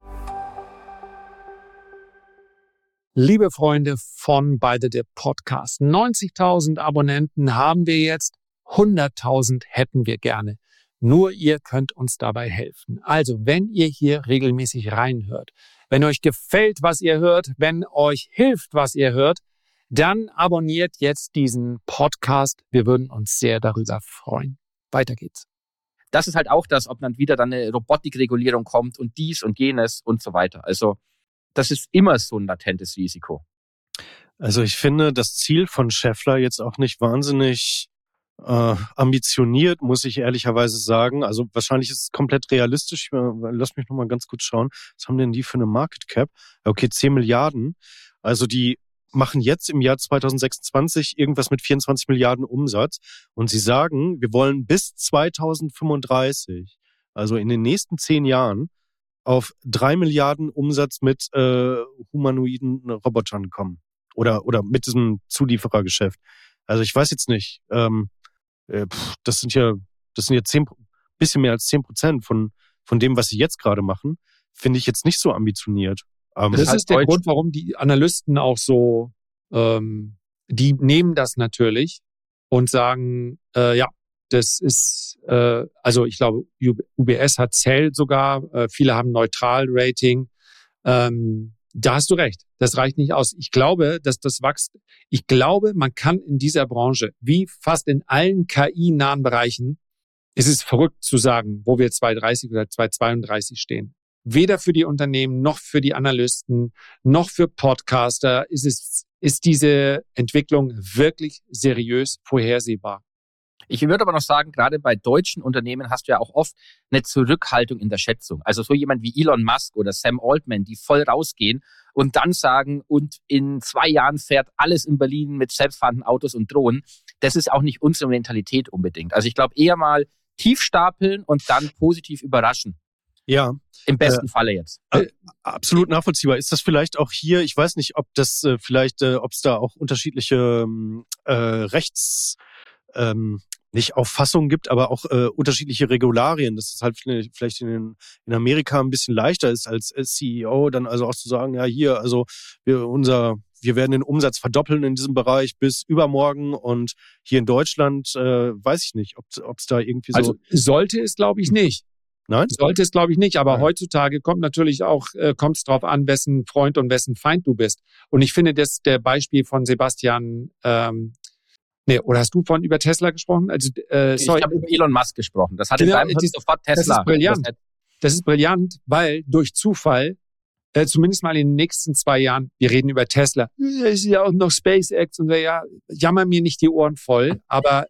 Liebe Freunde von By the Dip Podcast, 90.000 Abonnenten haben wir jetzt, 100.000 hätten wir gerne. Nur ihr könnt uns dabei helfen. Also, wenn ihr hier regelmäßig reinhört, wenn euch gefällt, was ihr hört, wenn euch hilft, was ihr hört, dann abonniert jetzt diesen Podcast. Wir würden uns sehr darüber freuen. Weiter geht's. Das ist halt auch das, ob dann wieder dann eine Robotikregulierung kommt und dies und jenes und so weiter. Also, das ist immer so ein latentes Risiko. Also, ich finde das Ziel von Schaeffler jetzt auch nicht wahnsinnig ambitioniert, muss ich ehrlicherweise sagen. Also wahrscheinlich ist es komplett realistisch. Lass mich nochmal ganz kurz schauen. Was haben denn die für eine Market Cap? Okay, 10 Milliarden. Also die machen jetzt im Jahr 2026 irgendwas mit 24 Milliarden Umsatz. Und sie sagen, wir wollen bis 2035, also in den nächsten 10 Jahren, auf 3 Milliarden Umsatz mit humanoiden Robotern kommen. Oder mit diesem Zulieferergeschäft. Also ich weiß jetzt nicht, das sind ja bisschen mehr als 10% von dem, was sie jetzt gerade machen, finde ich jetzt nicht so ambitioniert. Das ist der Grund, warum die Analysten auch so, die nehmen das natürlich und sagen, das ist, also ich glaube, UBS hat Cell sogar, viele haben Neutral-Rating. Da hast du recht, das reicht nicht aus. Ich glaube, dass das wächst. Ich glaube, man kann in dieser Branche, wie fast in allen KI-nahen Bereichen, ist es verrückt zu sagen, wo wir 2030 oder 2032 stehen. Weder für die Unternehmen, noch für die Analysten, noch für Podcaster ist diese Entwicklung wirklich seriös vorhersehbar. Ich würde aber noch sagen, gerade bei deutschen Unternehmen hast du ja auch oft eine Zurückhaltung in der Schätzung. Also so jemand wie Elon Musk oder Sam Altman, die voll rausgehen und dann sagen, und in 2 Jahren fährt alles in Berlin mit selbstfahrenden Autos und Drohnen. Das ist auch nicht unsere Mentalität unbedingt. Also ich glaube eher mal tief stapeln und dann positiv überraschen. Ja. Im besten Falle jetzt. Absolut nachvollziehbar. Ist das vielleicht auch hier, ich weiß nicht, ob das ob es da auch unterschiedliche nicht Auffassungen gibt, aber auch unterschiedliche Regularien, dass es halt vielleicht in Amerika ein bisschen leichter ist als CEO, dann also auch zu sagen, ja hier, also wir werden den Umsatz verdoppeln in diesem Bereich bis übermorgen und hier in Deutschland weiß ich nicht, ob es da irgendwie so... Also sollte es, glaube ich, nicht. Nein? Sollte es, glaube ich, nicht. Aber heutzutage kommt natürlich auch, kommt es drauf an, wessen Freund und wessen Feind du bist. Und ich finde, das der Beispiel von Sebastian, oder hast du über Tesla gesprochen? Also, ich habe über Elon Musk gesprochen. Das hat sofort Tesla. Das ist brillant. Das ist brillant, weil durch Zufall, zumindest mal in den nächsten 2 Jahren, wir reden über Tesla, es ist ja auch noch SpaceX und ja, jammer mir nicht die Ohren voll, aber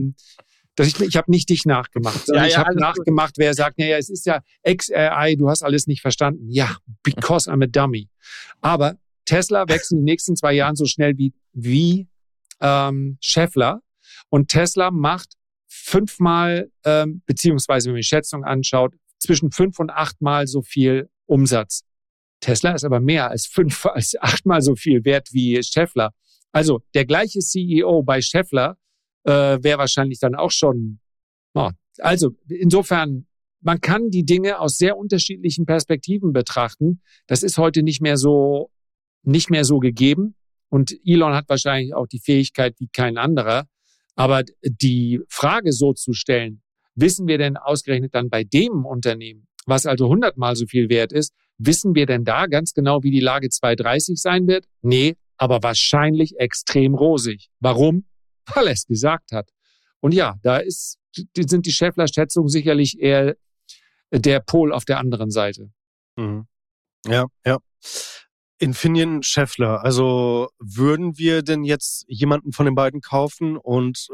ich habe nicht dich nachgemacht, sondern ich habe nachgemacht, wer sagt, naja, es ist ja XAI, du hast alles nicht verstanden. Ja, because I'm a dummy. Aber Tesla wächst in den nächsten 2 Jahren so schnell wie Schaeffler. Und Tesla macht 5-mal, beziehungsweise wenn man die Schätzung anschaut, zwischen 5 und 8-mal so viel Umsatz. Tesla ist aber mehr als 8-mal so viel wert wie Schaeffler. Also der gleiche CEO bei Schaeffler wäre wahrscheinlich dann auch schon. Also insofern, man kann die Dinge aus sehr unterschiedlichen Perspektiven betrachten. Das ist heute nicht mehr so gegeben. Und Elon hat wahrscheinlich auch die Fähigkeit wie kein anderer. Aber die Frage so zu stellen, wissen wir denn ausgerechnet dann bei dem Unternehmen, was also 100-mal so viel wert ist, wissen wir denn da ganz genau, wie die Lage 2030 sein wird? Nee, aber wahrscheinlich extrem rosig. Warum? Weil er es gesagt hat. Und ja, sind die Schaeffler-Schätzungen sicherlich eher der Pol auf der anderen Seite. Mhm. Ja. Infineon, Schaeffler, also würden wir denn jetzt jemanden von den beiden kaufen und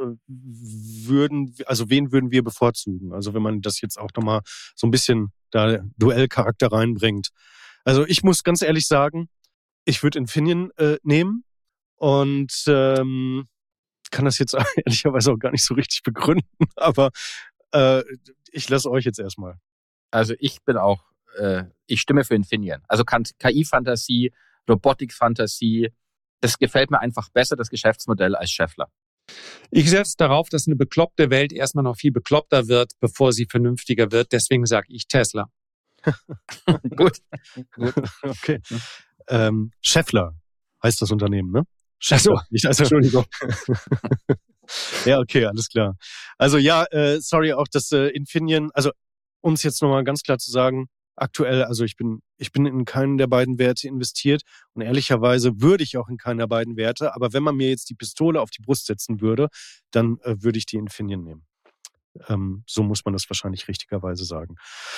wen würden wir bevorzugen? Also wenn man das jetzt auch nochmal so ein bisschen da Duellcharakter reinbringt. Also ich muss ganz ehrlich sagen, ich würde Infineon nehmen und kann das jetzt ehrlicherweise auch gar nicht so richtig begründen, aber ich lasse euch jetzt erstmal. Also ich stimme für Infineon. Also KI-Fantasie, Robotik-Fantasie, das gefällt mir einfach besser, das Geschäftsmodell, als Schaeffler. Ich setze darauf, dass eine bekloppte Welt erstmal noch viel bekloppter wird, bevor sie vernünftiger wird. Deswegen sage ich Tesla. Gut. Okay. Schaeffler heißt das Unternehmen, ne? Achso, Entschuldigung. Ja, okay, alles klar. Also ja, sorry auch, dass Infineon, also um es jetzt nochmal ganz klar zu sagen, aktuell, also ich bin in keinen der beiden Werte investiert und ehrlicherweise würde ich auch in keinen der beiden Werte, aber wenn man mir jetzt die Pistole auf die Brust setzen würde, dann würde ich die Infineon nehmen. So muss man das wahrscheinlich richtigerweise sagen.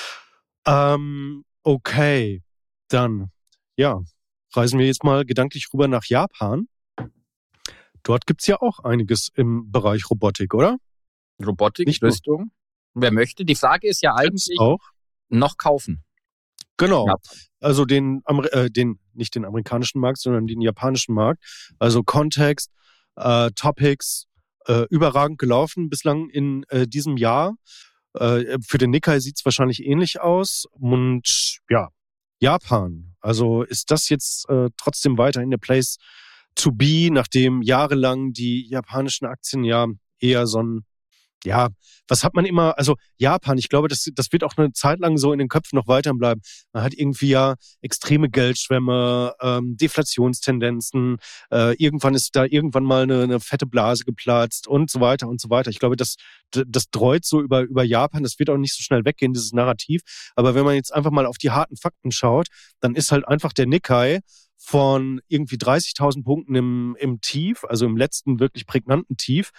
Okay, dann reisen wir jetzt mal gedanklich rüber nach Japan. Dort gibt's ja auch einiges im Bereich Robotik, oder? Robotik, Rüstung. Wer möchte? Die Frage ist ja eigentlich auch noch kaufen. Genau. Ja. Also nicht den amerikanischen Markt, sondern den japanischen Markt. Also Context, Topics, überragend gelaufen bislang in diesem Jahr. Für den Nikkei sieht's wahrscheinlich ähnlich aus. Und ja, Japan. Also ist das jetzt trotzdem weiterhin der Place to be, nachdem jahrelang die japanischen Aktien ja eher so ein Ja, was hat man immer, also Japan, ich glaube, das wird auch eine Zeit lang so in den Köpfen noch weiter bleiben. Man hat irgendwie ja extreme Geldschwemme, Deflationstendenzen, irgendwann mal eine fette Blase geplatzt und so weiter und so weiter. Ich glaube, das dreut so über Japan, das wird auch nicht so schnell weggehen, dieses Narrativ. Aber wenn man jetzt einfach mal auf die harten Fakten schaut, dann ist halt einfach der Nikkei von irgendwie 30.000 Punkten im Tief, also im letzten wirklich prägnanten Tief,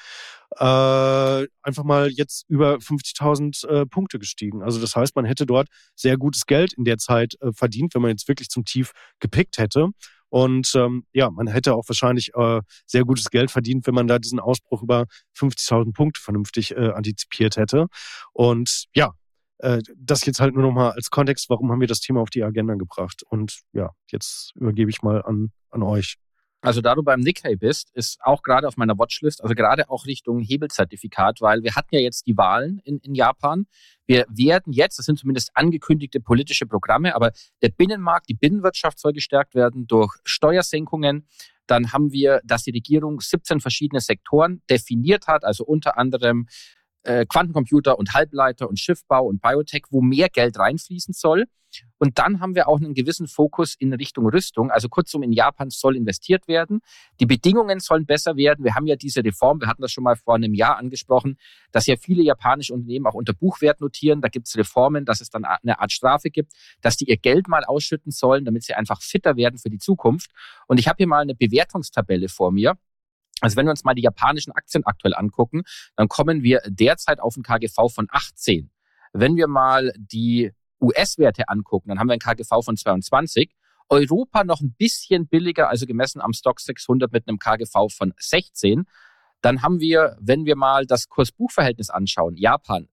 einfach mal jetzt über 50.000 Punkte gestiegen. Also das heißt, man hätte dort sehr gutes Geld in der Zeit verdient, wenn man jetzt wirklich zum Tief gepickt hätte. Und man hätte auch wahrscheinlich sehr gutes Geld verdient, wenn man da diesen Ausbruch über 50.000 Punkte vernünftig antizipiert hätte. Und ja, das jetzt halt nur nochmal als Kontext, warum haben wir das Thema auf die Agenda gebracht? Und ja, jetzt übergebe ich mal an euch. Also da du beim Nikkei bist, ist auch gerade auf meiner Watchlist, also gerade auch Richtung Hebelzertifikat, weil wir hatten ja jetzt die Wahlen in Japan. Wir werden jetzt, das sind zumindest angekündigte politische Programme, aber der Binnenmarkt, die Binnenwirtschaft soll gestärkt werden durch Steuersenkungen. Dann haben wir, dass die Regierung 17 verschiedene Sektoren definiert hat, also unter anderem Quantencomputer und Halbleiter und Schiffbau und Biotech, wo mehr Geld reinfließen soll. Und dann haben wir auch einen gewissen Fokus in Richtung Rüstung. Also kurzum, in Japan soll investiert werden. Die Bedingungen sollen besser werden. Wir haben ja diese Reform, wir hatten das schon mal vor einem Jahr angesprochen, dass ja viele japanische Unternehmen auch unter Buchwert notieren. Da gibt es Reformen, dass es dann eine Art Strafe gibt, dass die ihr Geld mal ausschütten sollen, damit sie einfach fitter werden für die Zukunft. Und ich habe hier mal eine Bewertungstabelle vor mir. Also wenn wir uns mal die japanischen Aktien aktuell angucken, dann kommen wir derzeit auf ein KGV von 18. Wenn wir mal die US-Werte angucken, dann haben wir ein KGV von 22. Europa noch ein bisschen billiger, also gemessen am Stoxx 600 mit einem KGV von 16. Dann haben wir, wenn wir mal das Kurs-Buch-Verhältnis anschauen, Japan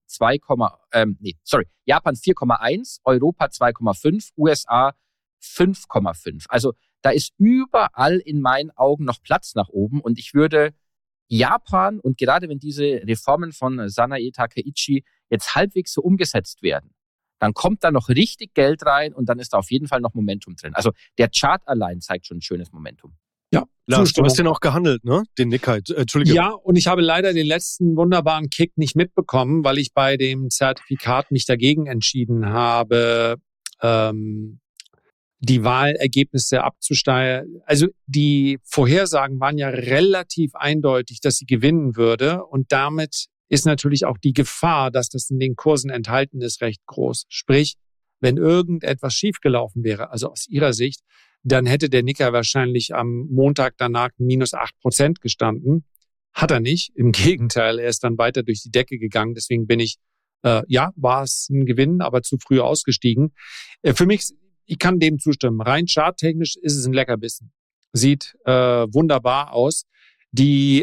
4,1, Europa 2,5, USA 5,5. Also da ist überall in meinen Augen noch Platz nach oben und ich würde Japan und gerade wenn diese Reformen von Sanae Takaichi jetzt halbwegs so umgesetzt werden, dann kommt da noch richtig Geld rein und dann ist da auf jeden Fall noch Momentum drin. Also der Chart allein zeigt schon ein schönes Momentum. Ja, Lars, du hast den auch gehandelt, ne? Den Nikkei. Entschuldigung. Ja, und ich habe leider den letzten wunderbaren Kick nicht mitbekommen, weil ich bei dem Zertifikat mich dagegen entschieden habe, die Wahlergebnisse abzusteuern. Also die Vorhersagen waren ja relativ eindeutig, dass sie gewinnen würde. Und damit ist natürlich auch die Gefahr, dass das in den Kursen enthalten ist, recht groß. Sprich, wenn irgendetwas schiefgelaufen wäre, also aus Ihrer Sicht, dann hätte der Nikkei wahrscheinlich am Montag danach minus 8% gestanden. Hat er nicht. Im Gegenteil, er ist dann weiter durch die Decke gegangen. Deswegen bin ich, war es ein Gewinn, aber zu früh ausgestiegen. Für mich, ich kann dem zustimmen. Rein charttechnisch ist es ein Leckerbissen. Sieht wunderbar aus. Die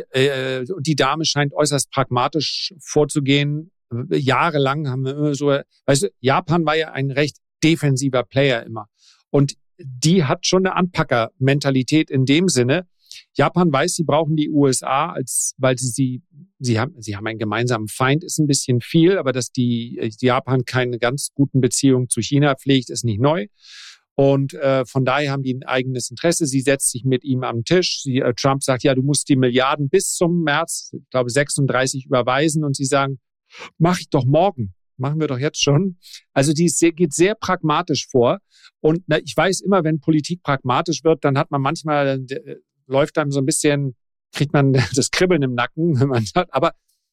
Dame scheint äußerst pragmatisch vorzugehen. Jahrelang haben wir immer so, weißt du, Japan war ja ein recht defensiver Player immer. Und die hat schon eine Anpacker-Mentalität in dem Sinne. Japan weiß, sie brauchen die USA, weil sie haben einen gemeinsamen Feind, ist ein bisschen viel, aber dass die Japan keine ganz guten Beziehungen zu China pflegt, ist nicht neu. Und von daher haben die ein eigenes Interesse. Sie setzt sich mit ihm am Tisch. Trump sagt, ja, du musst die Milliarden bis zum März, ich glaube 36, überweisen. Und sie sagen, mach ich doch morgen. Machen wir doch jetzt schon. Also die geht sehr pragmatisch vor. Und ich weiß immer, wenn Politik pragmatisch wird, dann hat man manchmal, läuft einem so ein bisschen, kriegt man das Kribbeln im Nacken. Wenn man sagt, aber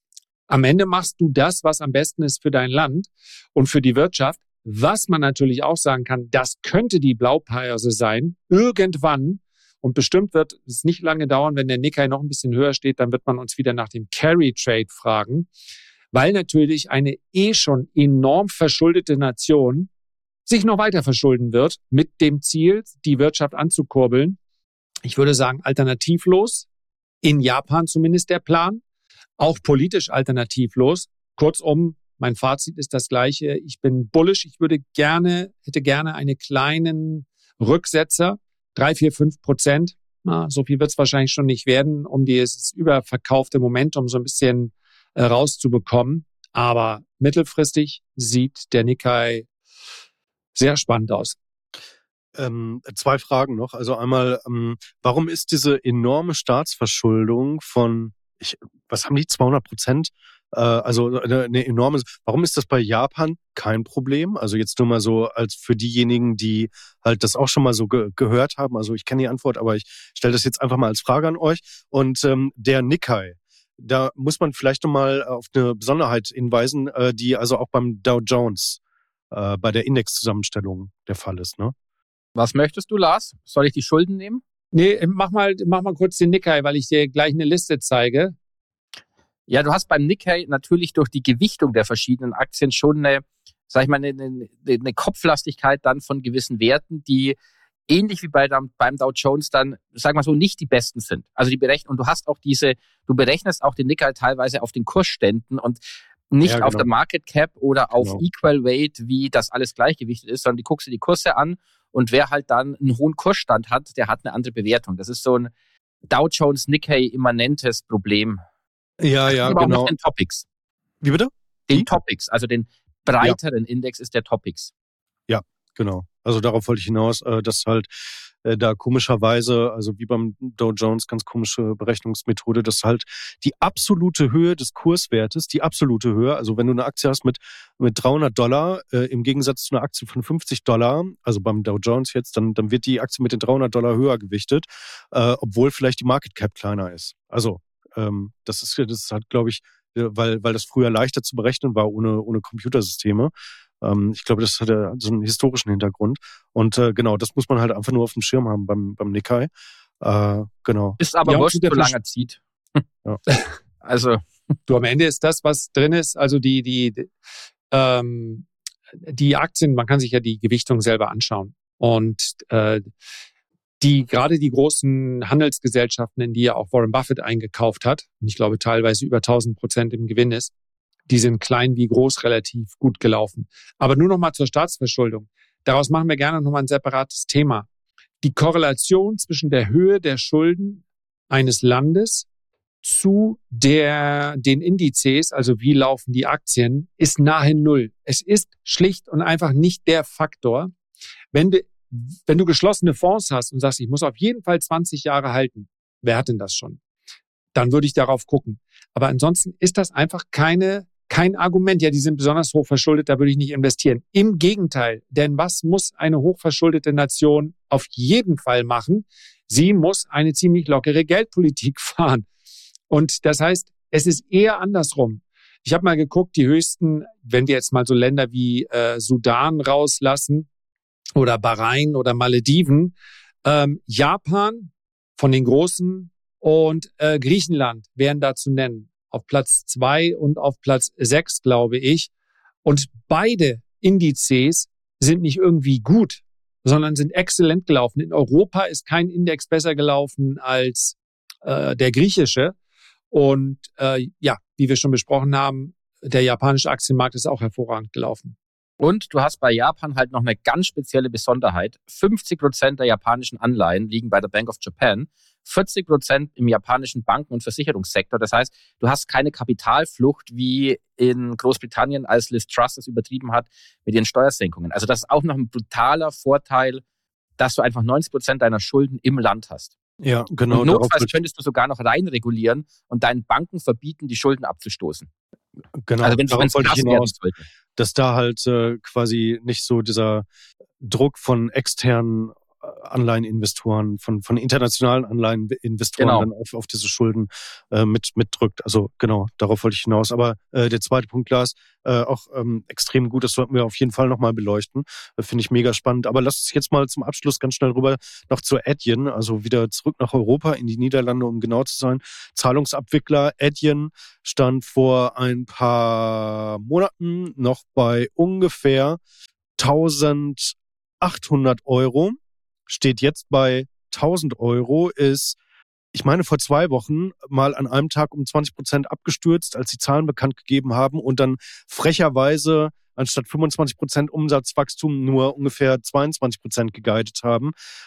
am Ende machst du das, was am besten ist für dein Land und für die Wirtschaft. Was man natürlich auch sagen kann, das könnte die Blaupause sein, irgendwann. Und bestimmt wird es nicht lange dauern, wenn der Nikkei noch ein bisschen höher steht, dann wird man uns wieder nach dem Carry Trade fragen. Weil natürlich eine schon enorm verschuldete Nation sich noch weiter verschulden wird mit dem Ziel, die Wirtschaft anzukurbeln. Ich würde sagen, alternativlos, in Japan zumindest der Plan, auch politisch alternativlos. Kurzum, mein Fazit ist das gleiche. Ich bin bullish. Ich hätte gerne einen kleinen Rücksetzer, 3, 4, 5%. So viel wird es wahrscheinlich schon nicht werden, um dieses überverkaufte Momentum so ein bisschen rauszubekommen. Aber mittelfristig sieht der Nikkei sehr spannend aus. 2 Fragen noch. Also einmal, warum ist diese enorme Staatsverschuldung von was haben die, 200%? Also eine enorme, warum ist das bei Japan kein Problem? Also jetzt nur mal so als für diejenigen, die halt das auch schon mal so gehört haben. Also ich kenne die Antwort, aber ich stelle das jetzt einfach mal als Frage an euch. Und der Nikkei, da muss man vielleicht nochmal auf eine Besonderheit hinweisen, die also auch beim Dow Jones bei der Indexzusammenstellung der Fall ist, ne? Was möchtest du, Lars? Soll ich die Schulden nehmen? Nee, mach mal kurz den Nikkei, weil ich dir gleich eine Liste zeige. Ja, du hast beim Nikkei natürlich durch die Gewichtung der verschiedenen Aktien schon eine Kopflastigkeit dann von gewissen Werten, die ähnlich wie beim Dow Jones dann, sagen wir so, nicht die besten sind. Also und du hast auch du berechnest auch den Nikkei teilweise auf den Kursständen und nicht auf der Market Cap oder auf Equal Weight, wie das alles gleichgewichtet ist, sondern die guckst du die Kurse an und wer halt dann einen hohen Kursstand hat, der hat eine andere Bewertung. Das ist so ein Dow Jones Nikkei immanentes Problem. Ja, genau. Aber auch den Topics. Wie bitte? Den Topics, also den breiteren Index ist der Topics. Ja, genau. Also darauf wollte ich hinaus, dass halt da komischerweise, also wie beim Dow Jones, ganz komische Berechnungsmethode, dass halt die absolute Höhe des Kurswertes, die absolute Höhe, also wenn du eine Aktie hast mit $300, im Gegensatz zu einer Aktie von $50, also beim Dow Jones jetzt, dann wird die Aktie mit den $300 höher gewichtet, obwohl vielleicht die Market Cap kleiner ist. Also das ist halt, glaube ich, weil das früher leichter zu berechnen war ohne Computersysteme. Ich glaube, das hat so einen historischen Hintergrund. Und genau, das muss man halt einfach nur auf dem Schirm haben beim Nikkei. Genau. Ist aber wurscht, so lange zieht. Ja. Also du, am Ende ist das, was drin ist, also die Aktien, man kann sich ja die Gewichtung selber anschauen. Und gerade die großen Handelsgesellschaften, in die ja auch Warren Buffett eingekauft hat, und ich glaube teilweise über 1000% im Gewinn ist, die sind klein wie groß relativ gut gelaufen. Aber nur noch mal zur Staatsverschuldung. Daraus machen wir gerne noch mal ein separates Thema. Die Korrelation zwischen der Höhe der Schulden eines Landes zu den Indizes, also wie laufen die Aktien, ist nahe Null. Es ist schlicht und einfach nicht der Faktor. Wenn du geschlossene Fonds hast und sagst, ich muss auf jeden Fall 20 Jahre halten, wer hat denn das schon? Dann würde ich darauf gucken. Aber ansonsten ist das einfach kein Argument. Ja, die sind besonders hoch verschuldet, da würde ich nicht investieren. Im Gegenteil, denn was muss eine hochverschuldete Nation auf jeden Fall machen? Sie muss eine ziemlich lockere Geldpolitik fahren. Und das heißt, es ist eher andersrum. Ich habe mal geguckt, die höchsten, wenn wir jetzt mal so Länder wie Sudan rauslassen, oder Bahrain oder Malediven, Japan von den Großen und Griechenland wären da zu nennen. Auf Platz 2 und auf Platz 6, glaube ich. Und beide Indizes sind nicht irgendwie gut, sondern sind exzellent gelaufen. In Europa ist kein Index besser gelaufen als der griechische. Und wie wir schon besprochen haben, der japanische Aktienmarkt ist auch hervorragend gelaufen. Und du hast bei Japan halt noch eine ganz spezielle Besonderheit. 50% der japanischen Anleihen liegen bei der Bank of Japan, 40% im japanischen Banken- und Versicherungssektor. Das heißt, du hast keine Kapitalflucht wie in Großbritannien, als Liz Truss es übertrieben hat mit ihren Steuersenkungen. Also das ist auch noch ein brutaler Vorteil, dass du einfach 90% deiner Schulden im Land hast. Ja, genau. Und notfalls könntest du sogar noch reinregulieren und deinen Banken verbieten, die Schulden abzustoßen. Genau, also wenn es krass werden sollte. Dass da halt quasi nicht so dieser Druck von externen Anleiheninvestoren, von internationalen Anleiheninvestoren dann auf diese Schulden mitdrückt. Also genau, darauf wollte ich hinaus. Aber der zweite Punkt, Lars, auch extrem gut, das sollten wir auf jeden Fall nochmal beleuchten. Finde ich mega spannend. Aber lass uns jetzt mal zum Abschluss ganz schnell rüber noch zur Adyen, also wieder zurück nach Europa, in die Niederlande, um genau zu sein. Zahlungsabwickler Adyen stand vor ein paar Monaten noch bei ungefähr 1.800 Euro. Steht jetzt bei 1.000 Euro, ist, ich meine, vor 2 Wochen mal an einem Tag um 20% abgestürzt, als die Zahlen bekannt gegeben haben und dann frecherweise anstatt 25% Umsatzwachstum nur ungefähr 22% geguidet haben.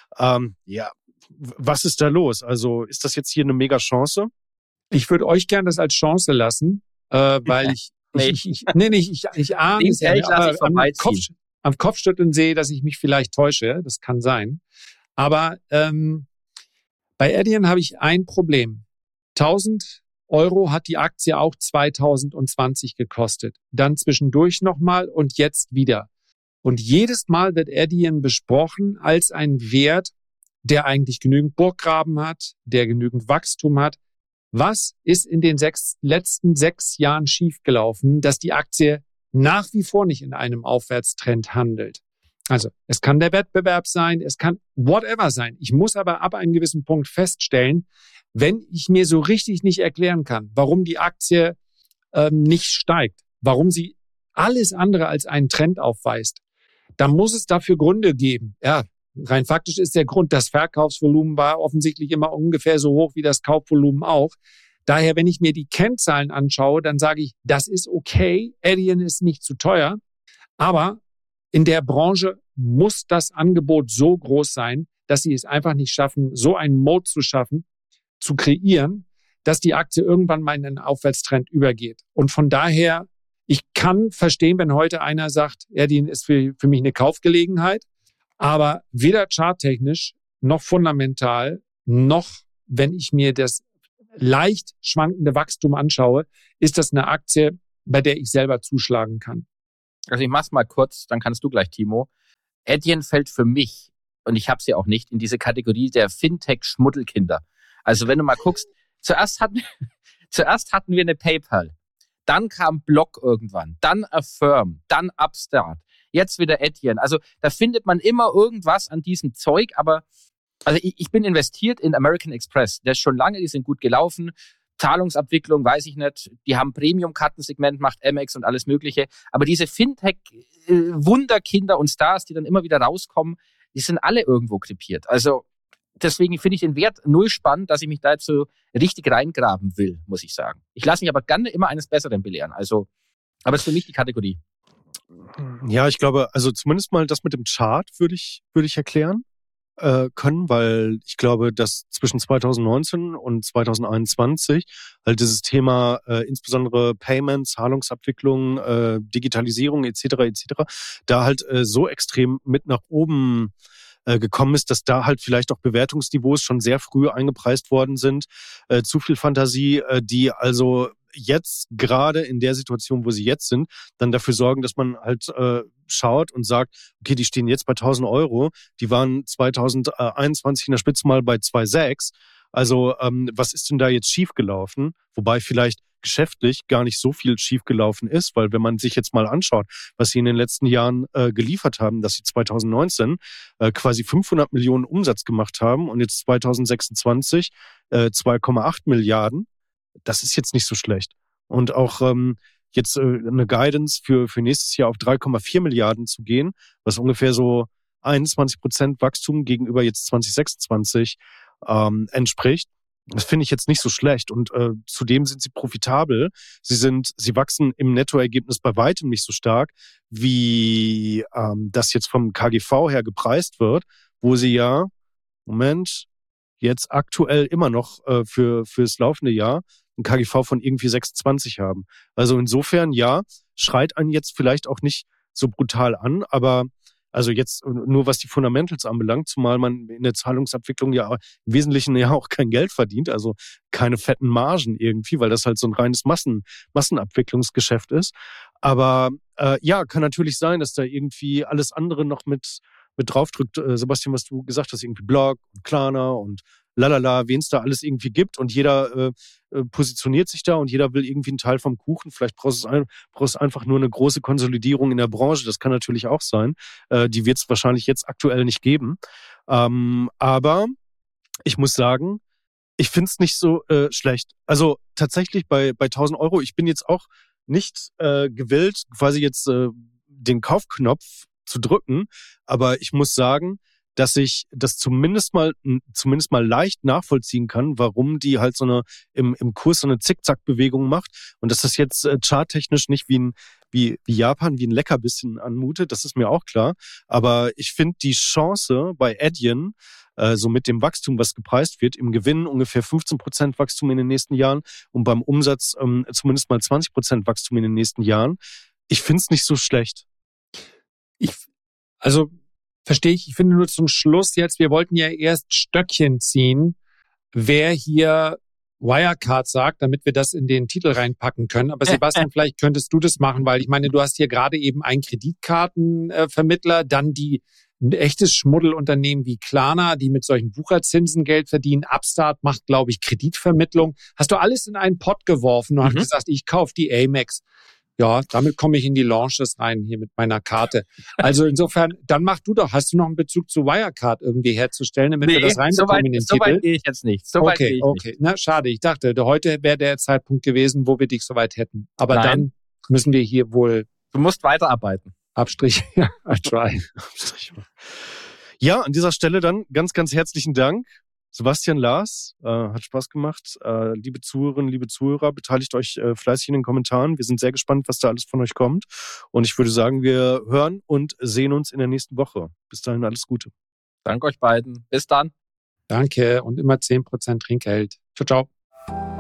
Was ist da los? Also ist das jetzt hier eine mega Chance? Ich würde euch gerne das als Chance lassen, weil ich ahne es ja, am Kopfschütteln sehe, dass ich mich vielleicht täusche. Das kann sein. Aber bei Adyen habe ich ein Problem. 1.000 Euro hat die Aktie auch 2020 gekostet. Dann zwischendurch nochmal und jetzt wieder. Und jedes Mal wird Adyen besprochen als ein Wert, der eigentlich genügend Burggraben hat, der genügend Wachstum hat. Was ist in den letzten 6 Jahren schiefgelaufen, dass die Aktie nach wie vor nicht in einem Aufwärtstrend handelt? Also es kann der Wettbewerb sein, es kann whatever sein. Ich muss aber ab einem gewissen Punkt feststellen, wenn ich mir so richtig nicht erklären kann, warum die Aktie nicht steigt, warum sie alles andere als einen Trend aufweist, dann muss es dafür Gründe geben. Ja, rein faktisch ist der Grund, das Verkaufsvolumen war offensichtlich immer ungefähr so hoch wie das Kaufvolumen auch. Daher, wenn ich mir die Kennzahlen anschaue, dann sage ich, das ist okay, Adyen ist nicht zu teuer, aber in der Branche muss das Angebot so groß sein, dass sie es einfach nicht schaffen, so einen Mode zu schaffen, zu kreieren, dass die Aktie irgendwann mal in einen Aufwärtstrend übergeht. Und von daher, ich kann verstehen, wenn heute einer sagt, Adyen ist für mich eine Kaufgelegenheit, aber weder charttechnisch noch fundamental, noch wenn ich mir das leicht schwankende Wachstum anschaue, ist das eine Aktie, bei der ich selber zuschlagen kann. Also ich mach's mal kurz, dann kannst du gleich, Timo. Adyen fällt für mich, und ich habe sie auch nicht, in diese Kategorie der Fintech-Schmuddelkinder. Also wenn du mal guckst, zuerst hatten wir eine PayPal, dann kam Block irgendwann, dann Affirm, dann Upstart, jetzt wieder Adyen. Also da findet man immer irgendwas an diesem Zeug, aber also ich bin investiert in American Express. Der ist schon lange, die sind gut gelaufen. Zahlungsabwicklung, weiß ich nicht. Die haben Premium-Kartensegment, macht Amex und alles Mögliche. Aber diese Fintech-Wunderkinder und Stars, die dann immer wieder rauskommen, die sind alle irgendwo krepiert. Also deswegen finde ich den Wert null spannend, dass ich mich da jetzt so richtig reingraben will, muss ich sagen. Ich lasse mich aber gerne immer eines Besseren belehren. Also, aber es ist für mich die Kategorie. Ja, ich glaube, also zumindest mal das mit dem Chart würde ich erklären können, weil ich glaube, dass zwischen 2019 und 2021 halt dieses Thema insbesondere Payment, Zahlungsabwicklung, Digitalisierung etc. da halt so extrem mit nach oben gekommen ist, dass da halt vielleicht auch Bewertungsniveaus schon sehr früh eingepreist worden sind. Zu viel Fantasie, die also jetzt gerade in der Situation, wo sie jetzt sind, dann dafür sorgen, dass man halt schaut und sagt, okay, die stehen jetzt bei 1.000 Euro, die waren 2021 in der Spitze mal bei 2,6. Also was ist denn da jetzt schiefgelaufen? Wobei vielleicht geschäftlich gar nicht so viel schiefgelaufen ist, weil wenn man sich jetzt mal anschaut, was sie in den letzten Jahren geliefert haben, dass sie 2019 quasi 500 Millionen Umsatz gemacht haben und jetzt 2026 2,8 Milliarden, das ist jetzt nicht so schlecht. Und auch jetzt eine Guidance für nächstes Jahr auf 3,4 Milliarden zu gehen, was ungefähr so 21% Wachstum gegenüber jetzt 2026 entspricht. Das finde ich jetzt nicht so schlecht. Und zudem sind sie profitabel. Sie wachsen im Nettoergebnis bei weitem nicht so stark, wie das jetzt vom KGV her gepreist wird, wo sie ja, jetzt aktuell immer noch fürs laufende Jahr ein KGV von irgendwie 26 haben. Also insofern, ja, schreit einen jetzt vielleicht auch nicht so brutal an, aber also jetzt nur was die Fundamentals anbelangt, zumal man in der Zahlungsabwicklung ja im Wesentlichen ja auch kein Geld verdient, also keine fetten Margen irgendwie, weil das halt so ein reines Massenabwicklungsgeschäft ist. Aber ja, kann natürlich sein, dass da irgendwie alles andere noch mit draufdrückt. Sebastian, was du gesagt hast, irgendwie Block und Klarna und lalala, wen es da alles irgendwie gibt und jeder positioniert sich da und jeder will irgendwie einen Teil vom Kuchen. Vielleicht brauchst du einfach nur eine große Konsolidierung in der Branche. Das kann natürlich auch sein. Die wird es wahrscheinlich jetzt aktuell nicht geben. Aber ich muss sagen, ich finde es nicht so schlecht. Also tatsächlich bei 1.000 Euro, ich bin jetzt auch nicht gewillt, quasi jetzt den Kaufknopf zu drücken. Aber ich muss sagen, dass ich das zumindest mal leicht nachvollziehen kann, warum die halt so eine im Kurs so eine Zickzack-Bewegung macht und dass das jetzt charttechnisch nicht wie Japan, wie ein Leckerbissen anmutet, das ist mir auch klar. Aber ich finde die Chance bei Adyen, so mit dem Wachstum, was gepreist wird, im Gewinn ungefähr 15% Wachstum in den nächsten Jahren und beim Umsatz zumindest mal 20% Wachstum in den nächsten Jahren. Ich finde es nicht so schlecht. Verstehe ich. Ich finde nur zum Schluss jetzt, wir wollten ja erst Stöckchen ziehen, wer hier Wirecard sagt, damit wir das in den Titel reinpacken können. Aber Sebastian, vielleicht könntest du das machen, weil ich meine, du hast hier gerade eben einen Kreditkartenvermittler, dann ein echtes Schmuddelunternehmen wie Klarna, die mit solchen Wucherzinsen Geld verdienen. Upstart macht, glaube ich, Kreditvermittlung. Hast du alles in einen Pott geworfen und hast gesagt, ich kaufe die Amex. Ja, damit komme ich in die Launches rein hier mit meiner Karte. Also insofern, dann mach du doch. Hast du noch einen Bezug zu Wirecard irgendwie herzustellen, damit wir das reinbekommen in den Titel? So weit gehe ich jetzt nicht. Okay. Na, schade. Ich dachte, heute wäre der Zeitpunkt gewesen, wo wir dich soweit hätten. Aber dann müssen wir hier wohl... Du musst weiterarbeiten. Abstrich. Ja, I try. Ja, an dieser Stelle dann ganz, ganz herzlichen Dank. Sebastian, Lars, hat Spaß gemacht. Liebe Zuhörerinnen, liebe Zuhörer, beteiligt euch fleißig in den Kommentaren. Wir sind sehr gespannt, was da alles von euch kommt. Und ich würde sagen, wir hören und sehen uns in der nächsten Woche. Bis dahin alles Gute. Danke euch beiden. Bis dann. Danke und immer 10% Trinkgeld. Ciao, ciao.